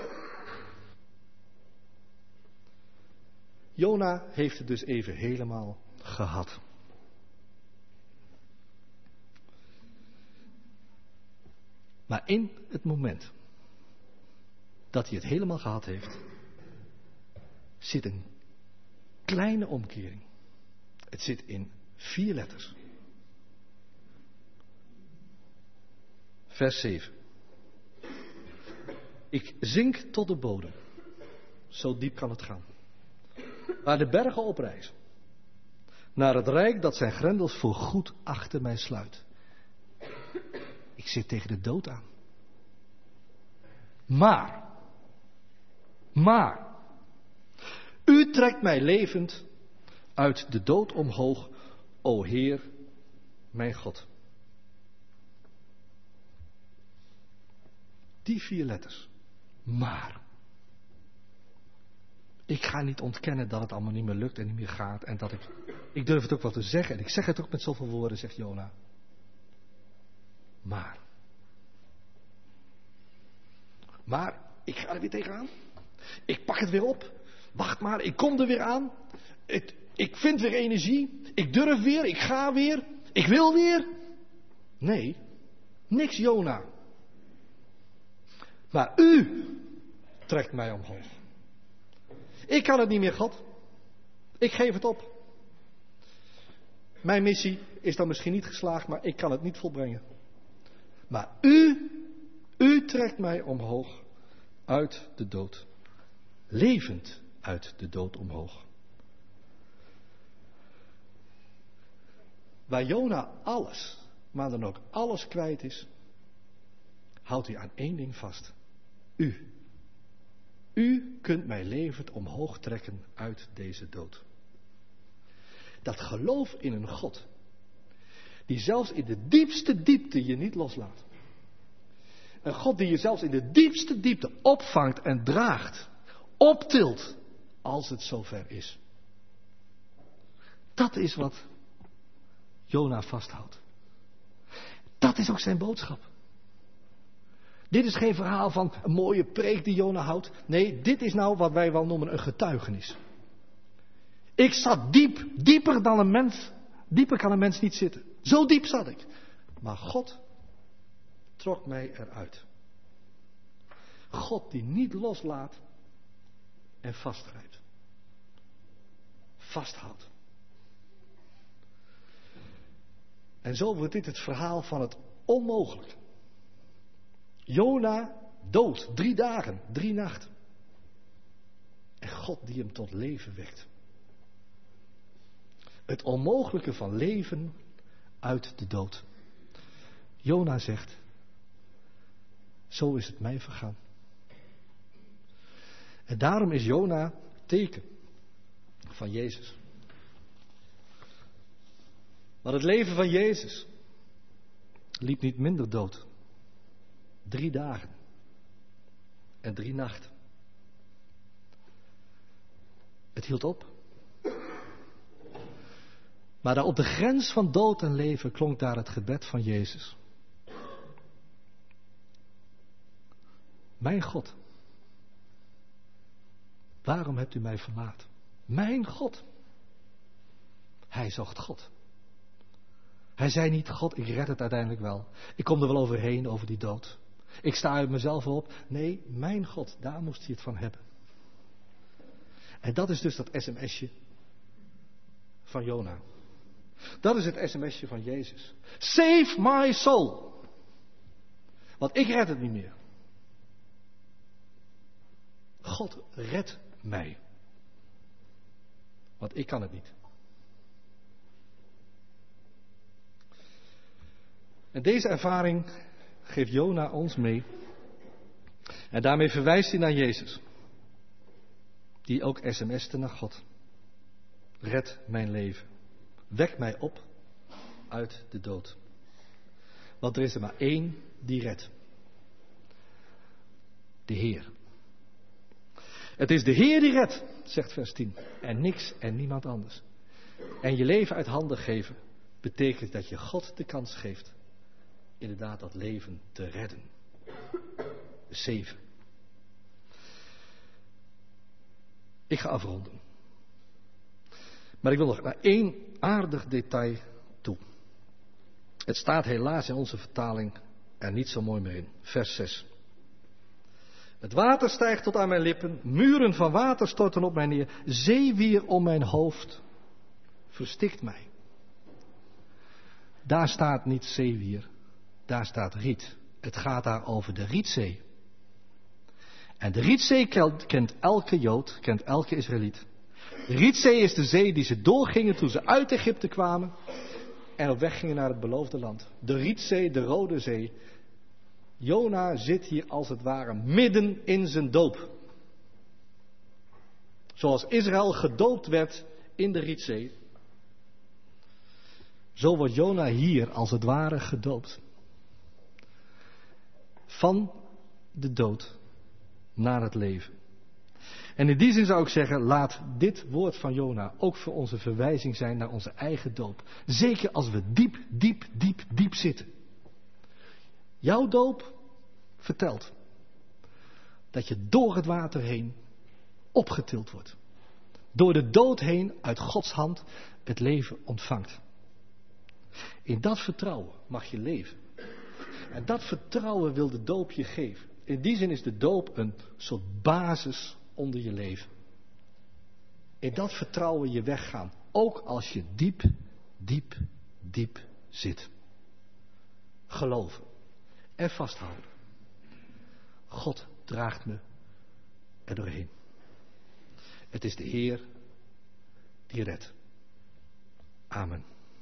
Jona heeft het dus even helemaal gehad. Maar in het moment dat hij het helemaal gehad heeft, zit een kleine omkering. Het zit in 4 letters. Vers 7. Ik zink tot de bodem. Zo diep kan het gaan. Waar de bergen oprijzen. Naar het rijk dat zijn grendels voor goed achter mij sluit. Ik zit tegen de dood aan. Maar. U trekt mij levend uit de dood omhoog, o Heer, mijn God. Die 4 letters. Maar. Ik ga niet ontkennen dat het allemaal niet meer lukt en niet meer gaat. En dat ik durf het ook wel te zeggen. En ik zeg het ook met zoveel woorden, zegt Jona. Maar, ik ga er weer tegenaan. Ik pak het weer op. Wacht maar, ik kom er weer aan. Ik vind weer energie. Ik durf weer, ik ga weer. Ik wil weer. Nee, niks Jona. Maar u trekt mij omhoog. Ik kan het niet meer, God. Ik geef het op. Mijn missie is dan misschien niet geslaagd, maar ik kan het niet volbrengen. Maar u trekt mij omhoog uit de dood. Levend uit de dood omhoog. Waar Jona alles, maar dan ook alles kwijt is, houdt hij aan één ding vast. U. U kunt mij levend omhoog trekken uit deze dood. Dat geloof in een God, die zelfs in de diepste diepte je niet loslaat. Een God die je zelfs in de diepste diepte opvangt en draagt, optilt, als het zover is. Dat is wat Jona vasthoudt. Dat is ook zijn boodschap. Dit is geen verhaal van een mooie preek die Jona houdt. Nee, dit is nou wat wij wel noemen een getuigenis. Ik zat diep, dieper dan een mens. Dieper kan een mens niet zitten. Zo diep zat ik. Maar God trok mij eruit. God die niet loslaat en vastgrijpt. Vasthoudt. En zo wordt dit het verhaal van het onmogelijke. Jona dood, 3 dagen, 3 nachten. En God die hem tot leven wekt. Het onmogelijke van leven uit de dood. Jona zegt, zo is het mij vergaan. En daarom is Jona teken van Jezus. Maar het leven van Jezus liep niet minder dood. 3 dagen en 3 nachten. Het hield op. Maar daar op de grens van dood en leven klonk daar het gebed van Jezus. Mijn God, waarom hebt u mij verlaten? Mijn God. Hij zocht God. Hij zei niet, God, ik red het uiteindelijk wel. Ik kom er wel overheen, over die dood. Ik sta uit mezelf op. Nee, mijn God, daar moest hij het van hebben. En dat is dus dat sms'je van Jona. Dat is het sms'je van Jezus. Save my soul. Want ik red het niet meer. God, red mij. Want ik kan het niet. En deze ervaring geeft Jona ons mee. En daarmee verwijst hij naar Jezus. Die ook sms'te naar God. Red mijn leven. Wek mij op uit de dood. Want er is er maar één die redt. De Heer. Het is de Heer die redt, zegt vers 10. En niks en niemand anders. En je leven uit handen geven betekent dat je God de kans geeft inderdaad dat leven te redden. 7. Ik ga afronden. Maar ik wil nog naar 1 aardig detail toe. Het staat helaas in onze vertaling er niet zo mooi meer in. Vers 6. Het water stijgt tot aan mijn lippen, muren van water storten op mij neer, zeewier om mijn hoofd verstikt mij. Daar staat niet zeewier, daar staat riet. Het gaat daar over de Rietzee. En de Rietzee kent elke Jood, kent elke Israëliet. De Rietzee is de zee die ze doorgingen toen ze uit Egypte kwamen en op weg gingen naar het beloofde land. De Rietzee, de Rode Zee. Jona zit hier als het ware midden in zijn doop. Zoals Israël gedoopt werd in de Rietzee. Zo wordt Jona hier als het ware gedoopt. Van de dood naar het leven. En in die zin zou ik zeggen, laat dit woord van Jona ook voor onze verwijzing zijn naar onze eigen doop. Zeker als we diep zitten. Jouw doop vertelt dat je door het water heen opgetild wordt. Door de dood heen uit Gods hand het leven ontvangt. In dat vertrouwen mag je leven. En dat vertrouwen wil de doop je geven. In die zin is de doop een soort basis onder je leven. In dat vertrouwen je weggaan. Ook als je diep zit. Geloven. En vasthouden. God draagt me er doorheen. Het is de Heer die redt. Amen.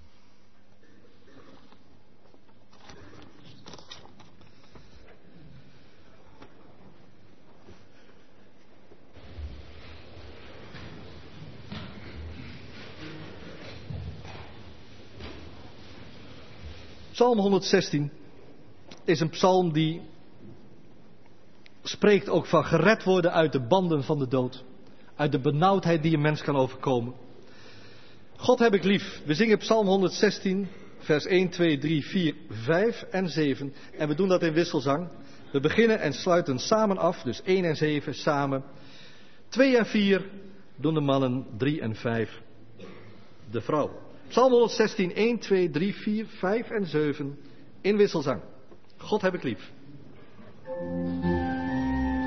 Psalm 116 is een psalm die spreekt ook van gered worden uit de banden van de dood. Uit de benauwdheid die een mens kan overkomen. God heb ik lief. We zingen Psalm 116, vers 1, 2, 3, 4, 5 en 7. En we doen dat in wisselzang. We beginnen en sluiten samen af. Dus 1 en 7 samen. 2 en 4 doen de mannen. 3 en 5 de vrouw. Psalm 116, 1, 2, 3, 4, 5 en 7 in wisselzang. God heb ik lief.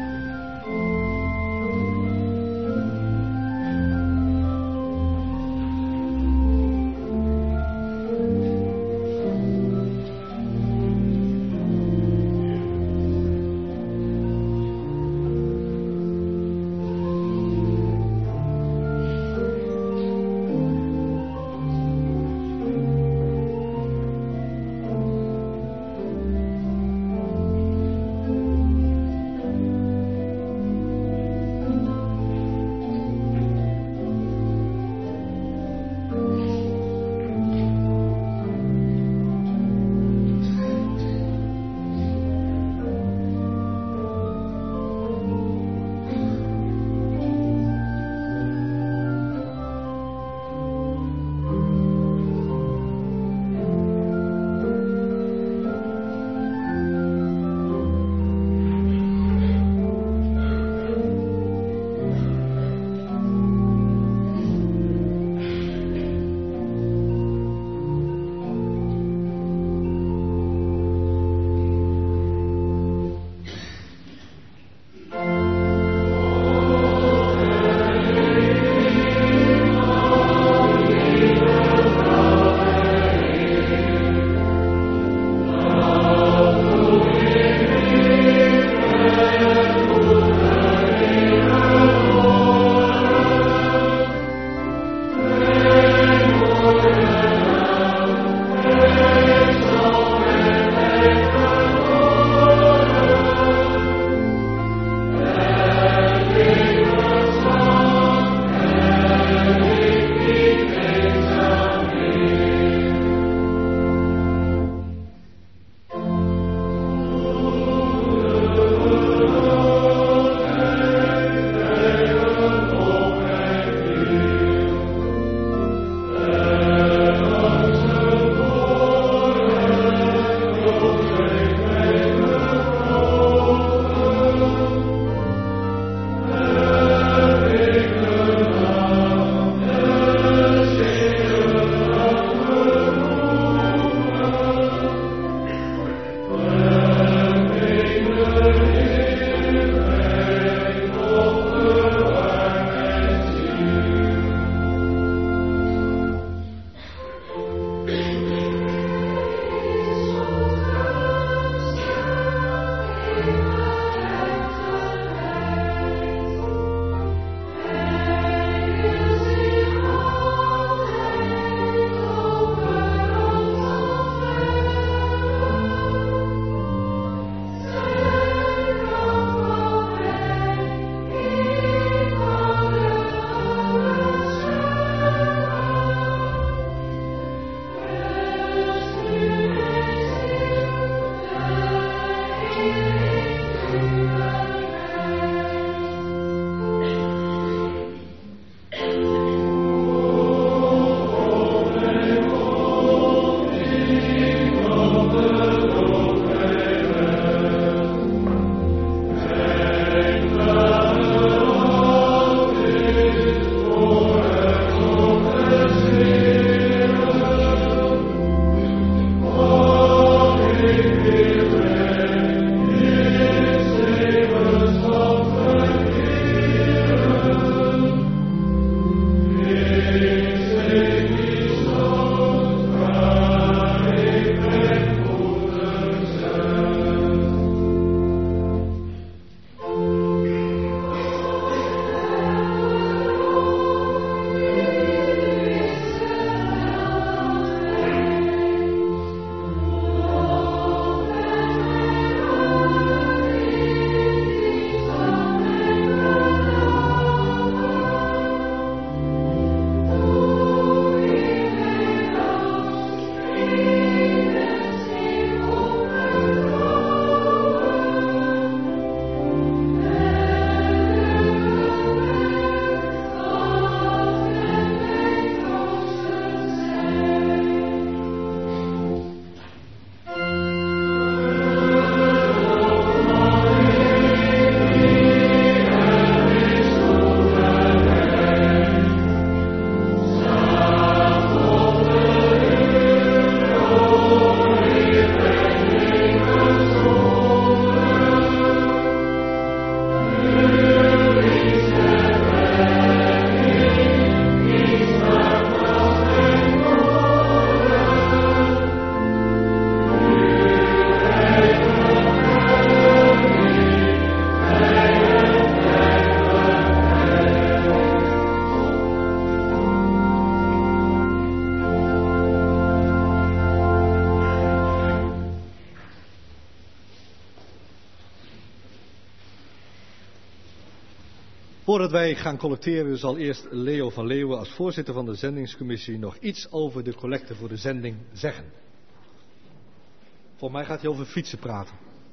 Voordat wij gaan collecteren zal eerst Leo van Leeuwen als voorzitter van de zendingscommissie nog iets over de collecte voor de zending zeggen. Volgens mij gaat hij over fietsen praten.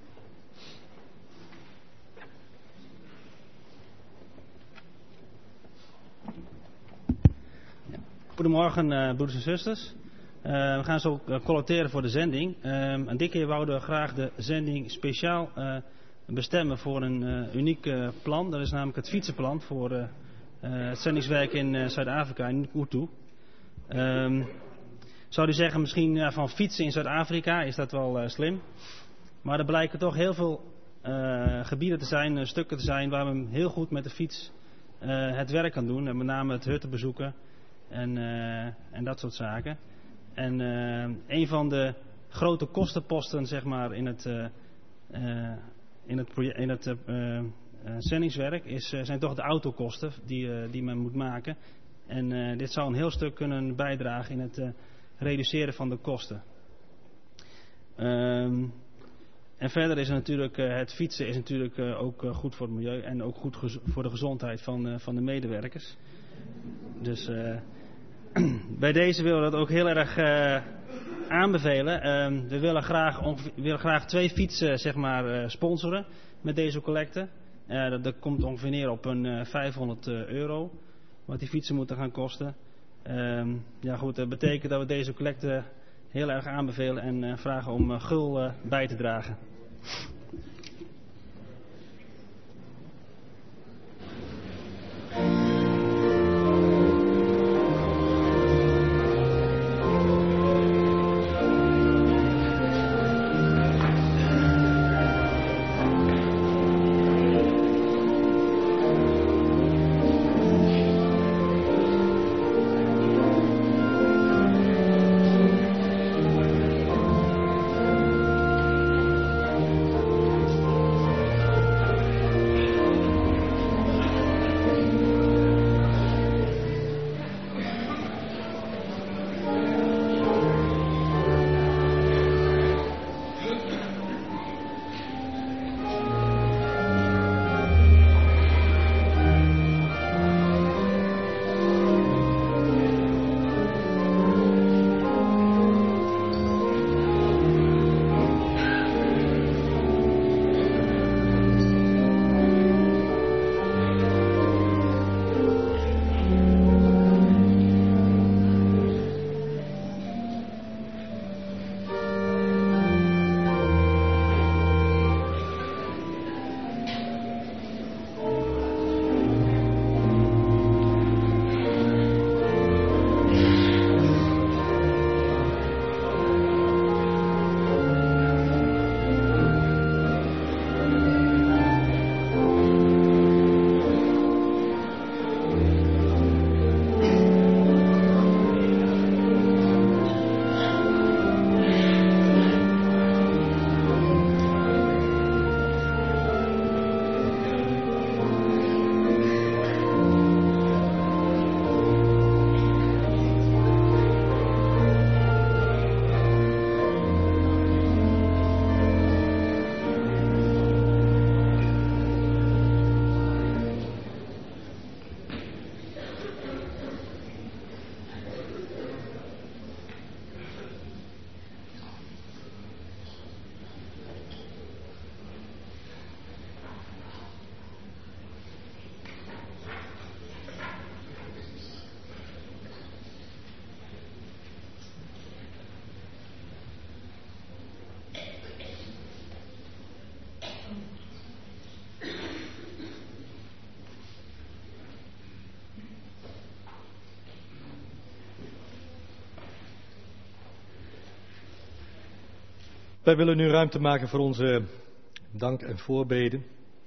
Goedemorgen broeders en zusters. We gaan zo collecteren voor de zending. En dit keer wouden we graag de zending speciaal bestemmen voor een uniek plan. Dat is namelijk het fietsenplan voor het zendingswerk in Zuid-Afrika, in Kutu. Zou u zeggen misschien van fietsen in Zuid-Afrika, is dat wel slim. Maar er blijken toch heel veel gebieden te zijn, stukken te zijn waar men heel goed met de fiets het werk kan doen. En met name het hutten bezoeken en dat soort zaken. En een van de grote kostenposten zeg maar in het zendingswerk zijn toch de autokosten die men moet maken. En dit zou een heel stuk kunnen bijdragen in het reduceren van de kosten. En verder is er natuurlijk het fietsen is natuurlijk ook goed voor het milieu en ook goed voor de gezondheid van de medewerkers. Dus bij deze willen we dat ook heel erg aanbevelen. We willen graag 2 fietsen zeg maar, sponsoren met deze collecte. Dat komt ongeveer neer op een €500 wat die fietsen moeten gaan kosten. Ja goed, dat betekent dat we deze collecte heel erg aanbevelen en vragen om gul bij te dragen. Wij willen nu ruimte maken voor onze dank en voorbeden.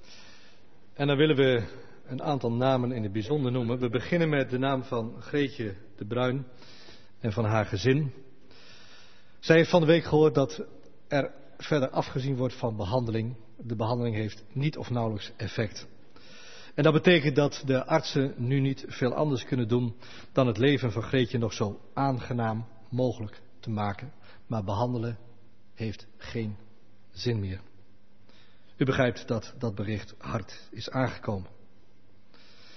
En dan willen we een aantal namen in het bijzonder noemen. We beginnen met de naam van Greetje de Bruin en van haar gezin. Zij heeft van de week gehoord dat er verder afgezien wordt van behandeling. De behandeling heeft niet of nauwelijks effect. En dat betekent dat de artsen nu niet veel anders kunnen doen dan het leven van Greetje nog zo aangenaam mogelijk te maken. Maar behandelen heeft geen zin meer. U begrijpt dat dat bericht hard is aangekomen.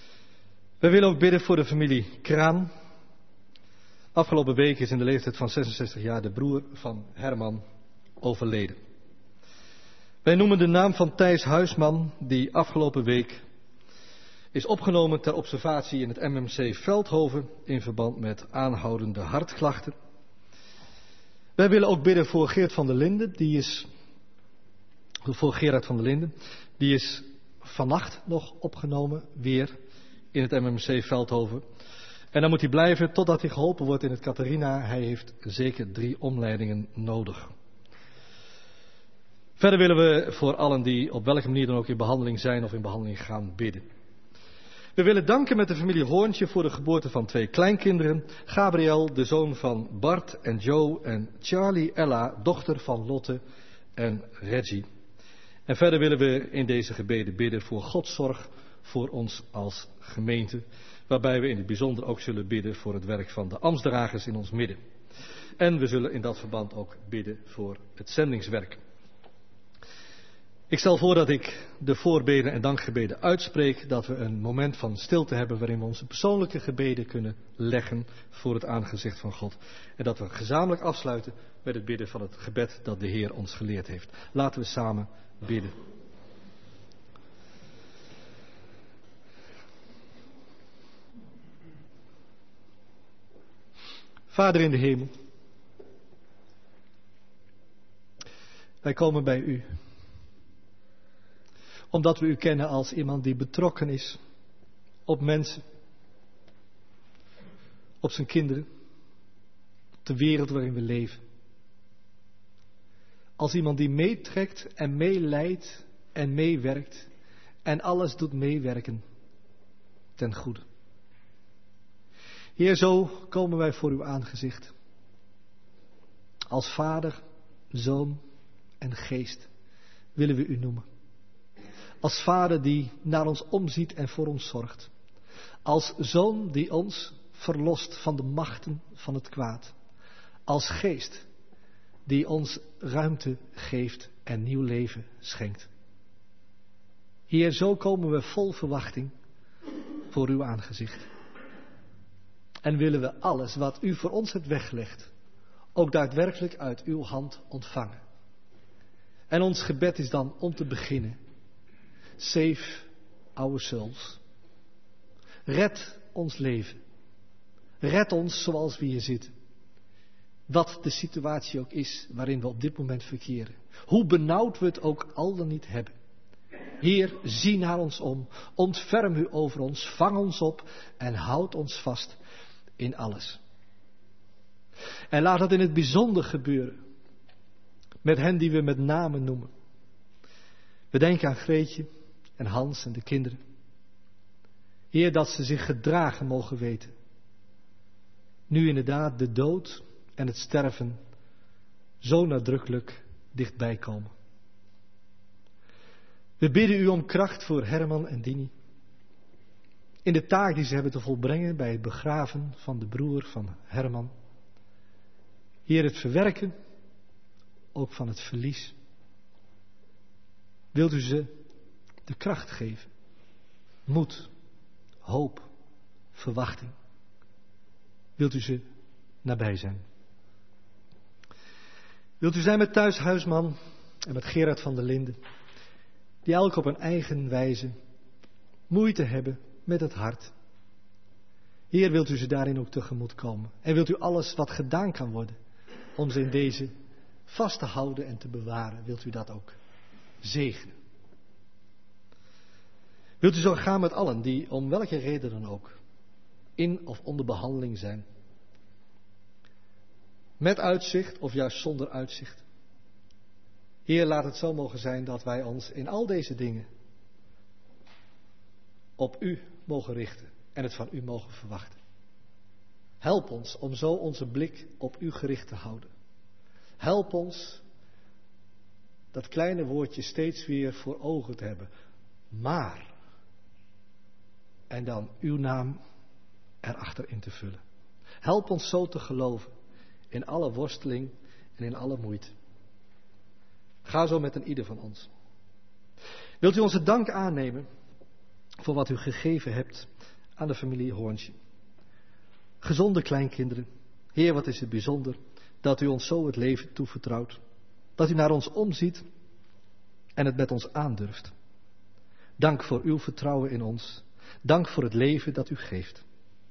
We willen ook bidden voor de familie Kraan. Afgelopen week is in de leeftijd van 66 jaar de broer van Herman overleden. Wij noemen de naam van Thijs Huisman, die afgelopen week is opgenomen ter observatie in het MMC Veldhoven in verband met aanhoudende hartklachten. Wij willen ook bidden voor Gerard van der Linden. Die is vannacht nog opgenomen, weer in het MMC Veldhoven. En dan moet hij blijven totdat hij geholpen wordt in het Catharina. Hij heeft zeker 3 omleidingen nodig. Verder willen we voor allen die op welke manier dan ook in behandeling zijn of in behandeling gaan bidden. We willen danken met de familie Hoorntje voor de geboorte van 2 kleinkinderen. Gabriel, de zoon van Bart en Joe, en Charlie Ella, dochter van Lotte en Reggie. En verder willen we in deze gebeden bidden voor Gods zorg voor ons als gemeente. Waarbij we in het bijzonder ook zullen bidden voor het werk van de ambtsdragers in ons midden. En we zullen in dat verband ook bidden voor het zendingswerk. Ik stel voor dat ik de voorbeden en dankgebeden uitspreek, dat we een moment van stilte hebben waarin we onze persoonlijke gebeden kunnen leggen voor het aangezicht van God. En dat we gezamenlijk afsluiten met het bidden van het gebed dat de Heer ons geleerd heeft. Laten we samen bidden. Vader in de hemel, wij komen bij u, omdat we u kennen als iemand die betrokken is op mensen, op zijn kinderen, op de wereld waarin we leven. Als iemand die meetrekt en meeleidt en meewerkt en alles doet meewerken ten goede. Heer, zo komen wij voor uw aangezicht. Als Vader, Zoon en Geest willen we u noemen. Als Vader die naar ons omziet en voor ons zorgt. Als Zoon die ons verlost van de machten van het kwaad. Als Geest die ons ruimte geeft en nieuw leven schenkt. Heer, zo komen we vol verwachting voor uw aangezicht. En willen we alles wat u voor ons hebt weggelegd, ook daadwerkelijk uit uw hand ontvangen. En ons gebed is dan om te beginnen: save our souls. Red ons leven. Red ons zoals we hier zitten. Wat de situatie ook is waarin we op dit moment verkeren. Hoe benauwd we het ook al dan niet hebben. Heer, zie naar ons om. Ontferm u over ons. Vang ons op en houd ons vast in alles. En laat dat in het bijzonder gebeuren. Met hen die we met name noemen. We denken aan Greetje en Hans en de kinderen. Heer, dat ze zich gedragen mogen weten. Nu inderdaad de dood en het sterven zo nadrukkelijk dichtbij komen. We bidden u om kracht voor Herman en Dini. In de taak die ze hebben te volbrengen bij het begraven van de broer van Herman. Heer, het verwerken, ook van het verlies. Wilt u ze de kracht geven? Moed, hoop, verwachting. Wilt u ze nabij zijn? Wilt u zijn met Thijs Huisman en met Gerard van der Linden, die elk op een eigen wijze moeite hebben met het hart. Heer, wilt u ze daarin ook tegemoet komen? En wilt u alles wat gedaan kan worden om ze in deze vast te houden en te bewaren, wilt u dat ook zegenen? Wilt u zo gaan met allen die om welke reden dan ook in of onder behandeling zijn? Met uitzicht of juist zonder uitzicht. Heer, laat het zo mogen zijn dat wij ons in al deze dingen op u mogen richten en het van u mogen verwachten. Help ons om zo onze blik op u gericht te houden. Help ons dat kleine woordje steeds weer voor ogen te hebben. Maar. En dan uw naam erachter in te vullen. Help ons zo te geloven in alle worsteling en in alle moeite. Ga zo met een ieder van ons. Wilt u onze dank aannemen voor wat u gegeven hebt aan de familie Hoorntje. Gezonde kleinkinderen. Heer, wat is het bijzonder dat u ons zo het leven toevertrouwt. Dat u naar ons omziet en het met ons aandurft. Dank voor uw vertrouwen in ons. Dank voor het leven dat u geeft.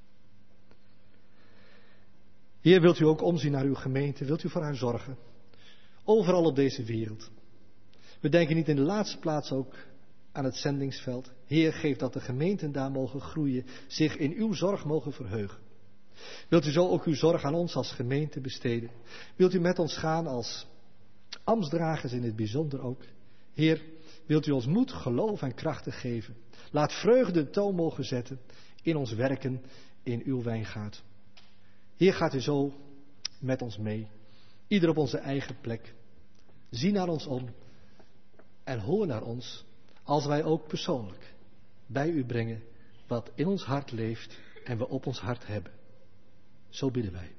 Heer, wilt u ook omzien naar uw gemeente? Wilt u voor haar zorgen? Overal op deze wereld. We denken niet in de laatste plaats ook aan het zendingsveld. Heer, geef dat de gemeenten daar mogen groeien, zich in uw zorg mogen verheugen. Wilt u zo ook uw zorg aan ons als gemeente besteden? Wilt u met ons gaan als ambtsdragers in het bijzonder ook? Heer, wilt u ons moed, geloof en krachten geven? Laat vreugde een toon mogen zetten in ons werken in uw wijngaard. Heer, gaat u zo met ons mee, ieder op onze eigen plek. Zie naar ons om en hoor naar ons, als wij ook persoonlijk bij u brengen wat in ons hart leeft en we op ons hart hebben. Zo bidden wij.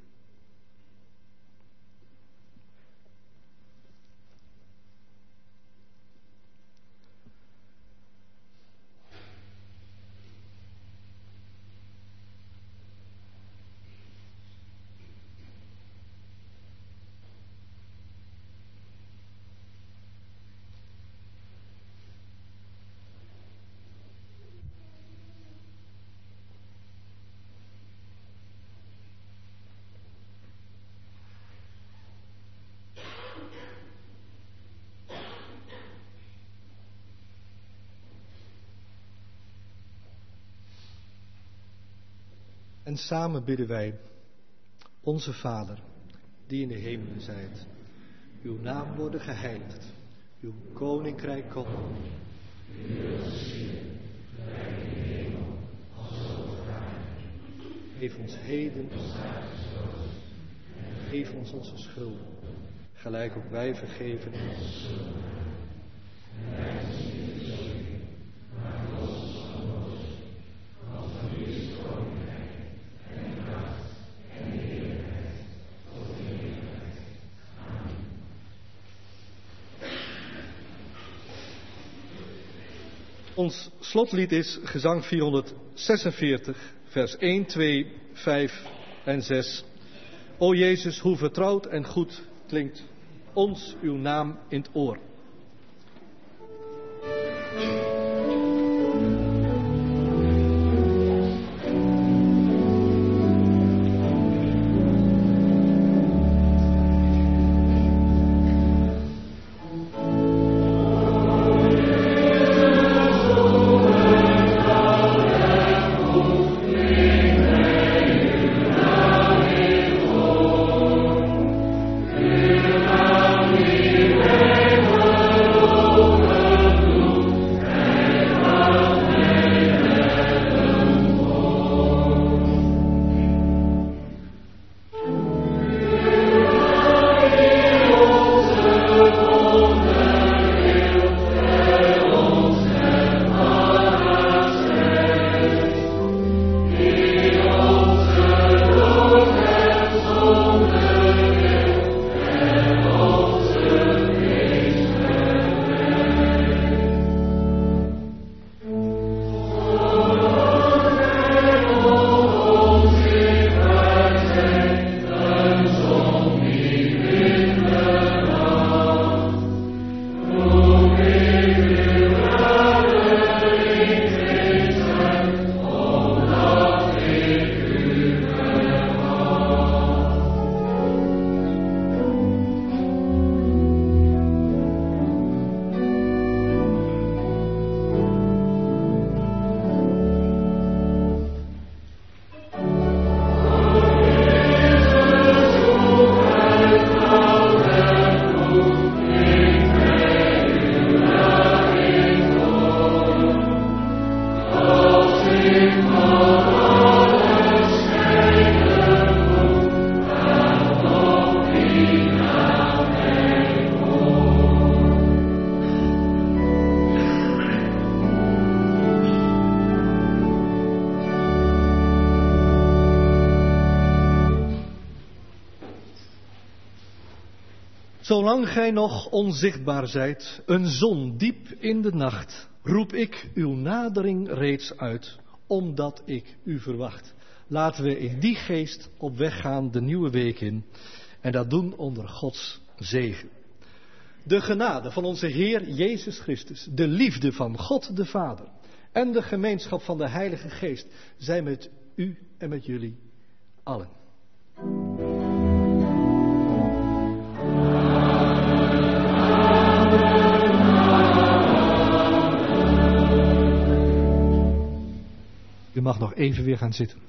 En samen bidden wij, onze Vader, die in de hemelen zijt. Uw naam worden geheiligd, uw koninkrijk komen. Uw wil geschieden, gelijk in de hemel, als op aarde. Geef ons heden ons dagelijks brood, en vergeef ons onze schulden, gelijk ook wij vergeven onze schuldenaren. En leid ons niet in verzoeking, maar verlos ons van boos. Want van u is het koninkrijk, en de kracht, en de heerlijkheid, tot in eeuwigheid. Amen. Ons slotlied is gezang 446, vers 1, 2, 5 en 6. O Jezus, hoe vertrouwd en goed klinkt ons uw naam in het oor. Zolang gij nog onzichtbaar zijt, een zon diep in de nacht, roep ik uw nadering reeds uit. omdat ik u verwacht. Laten we in die geest op weg gaan de nieuwe week in. En dat doen onder Gods zegen. De genade van onze Heer Jezus Christus, de liefde van God de Vader en de gemeenschap van de Heilige Geest zijn met u en met jullie allen. U mag nog even weer gaan zitten.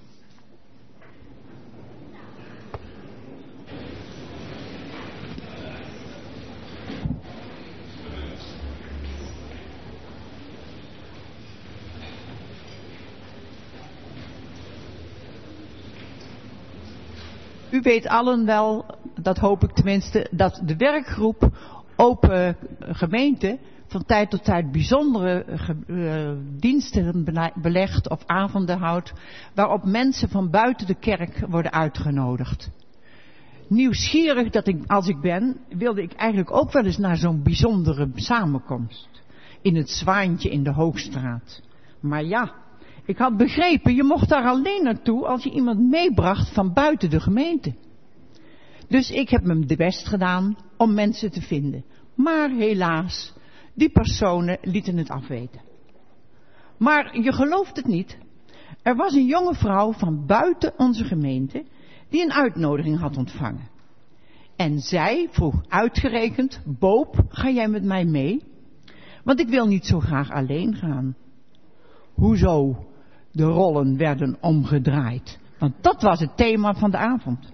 U weet allen wel, dat hoop ik tenminste, dat de werkgroep Open Gemeente van tijd tot tijd bijzondere diensten belegt of avonden houdt, waarop mensen van buiten de kerk worden uitgenodigd. Nieuwsgierig als ik ben, wilde ik eigenlijk ook wel eens naar zo'n bijzondere samenkomst. In het Zwaantje in de Hoogstraat. Maar ja, ik had begrepen, je mocht daar alleen naartoe als je iemand meebracht van buiten de gemeente. Dus ik heb mijn best gedaan om mensen te vinden. Maar helaas, die personen lieten het afweten. Maar je gelooft het niet. Er was een jonge vrouw van buiten onze gemeente die een uitnodiging had ontvangen. En zij vroeg uitgerekend, Boop, ga jij met mij mee? Want ik wil niet zo graag alleen gaan. Hoezo? De rollen werden omgedraaid. Want dat was het thema van de avond.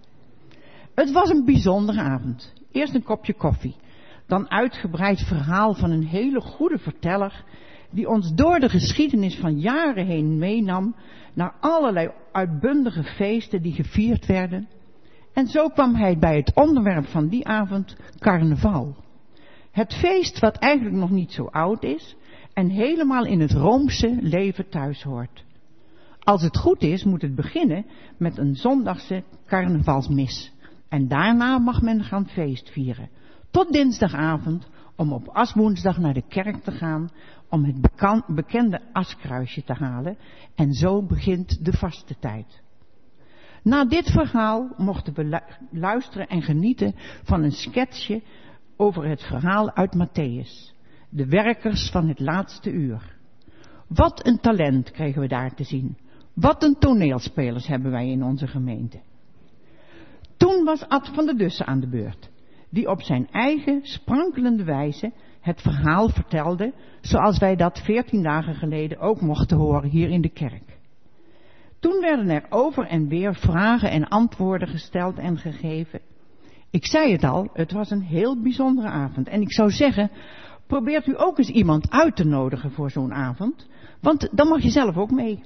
Het was een bijzondere avond. Eerst een kopje koffie. Dan uitgebreid verhaal van een hele goede verteller die ons door de geschiedenis van jaren heen meenam naar allerlei uitbundige feesten die gevierd werden. En zo kwam hij bij het onderwerp van die avond, carnaval. Het feest wat eigenlijk nog niet zo oud is en helemaal in het Roomse leven thuis hoort. Als het goed is, moet het beginnen met een zondagse carnavalsmis. En daarna mag men gaan feestvieren. Tot dinsdagavond, om op aswoensdag naar de kerk te gaan, om het bekende askruisje te halen. En zo begint de vastentijd. Na dit verhaal mochten we luisteren en genieten van een sketchje over het verhaal uit Matthäus. De werkers van het laatste uur. Wat een talent kregen we daar te zien. Wat een toneelspelers hebben wij in onze gemeente. Toen was Ad van der Dussen aan de beurt, die op zijn eigen sprankelende wijze het verhaal vertelde, zoals wij dat 14 dagen geleden ook mochten horen hier in de kerk. Toen werden er over en weer vragen en antwoorden gesteld en gegeven. Ik zei het al, het was een heel bijzondere avond. En ik zou zeggen, probeert u ook eens iemand uit te nodigen voor zo'n avond, want dan mag je zelf ook mee.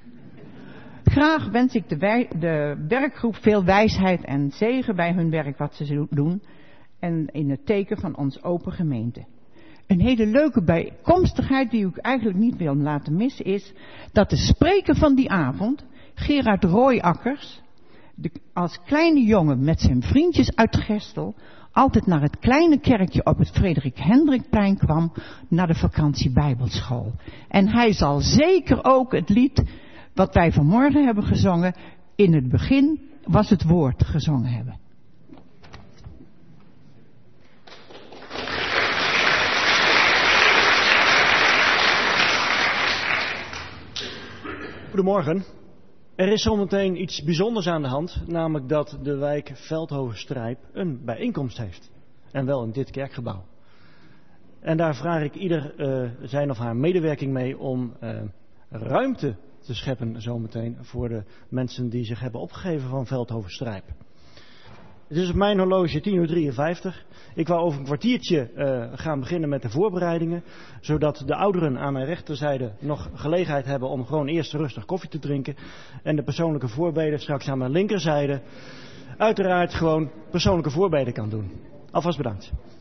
Graag wens ik de werkgroep veel wijsheid en zegen bij hun werk wat ze doen en in het teken van ons open gemeente. Een hele leuke bijkomstigheid die ik eigenlijk niet wil laten missen is dat de spreker van die avond, Gerard Rooiakkers, als kleine jongen met zijn vriendjes uit Gestel altijd naar het kleine kerkje op het Frederik Hendrikplein kwam naar de vakantie Bijbelschool. En hij zal zeker ook het lied wat wij vanmorgen hebben gezongen, in het begin was het woord gezongen hebben. Goedemorgen. Er is zometeen iets bijzonders aan de hand, namelijk dat de wijk Veldhovenstrijp een bijeenkomst heeft. En wel in dit kerkgebouw. En daar vraag ik ieder zijn of haar medewerking mee om ruimte te scheppen zometeen voor de mensen die zich hebben opgegeven van Veldhovenstrijp. Het is op mijn horloge 10:53. Ik wou over een kwartiertje gaan beginnen met de voorbereidingen, zodat de ouderen aan mijn rechterzijde nog gelegenheid hebben om gewoon eerst rustig koffie te drinken. En de persoonlijke voorbeden straks aan mijn linkerzijde uiteraard gewoon persoonlijke voorbeden kan doen. Alvast bedankt.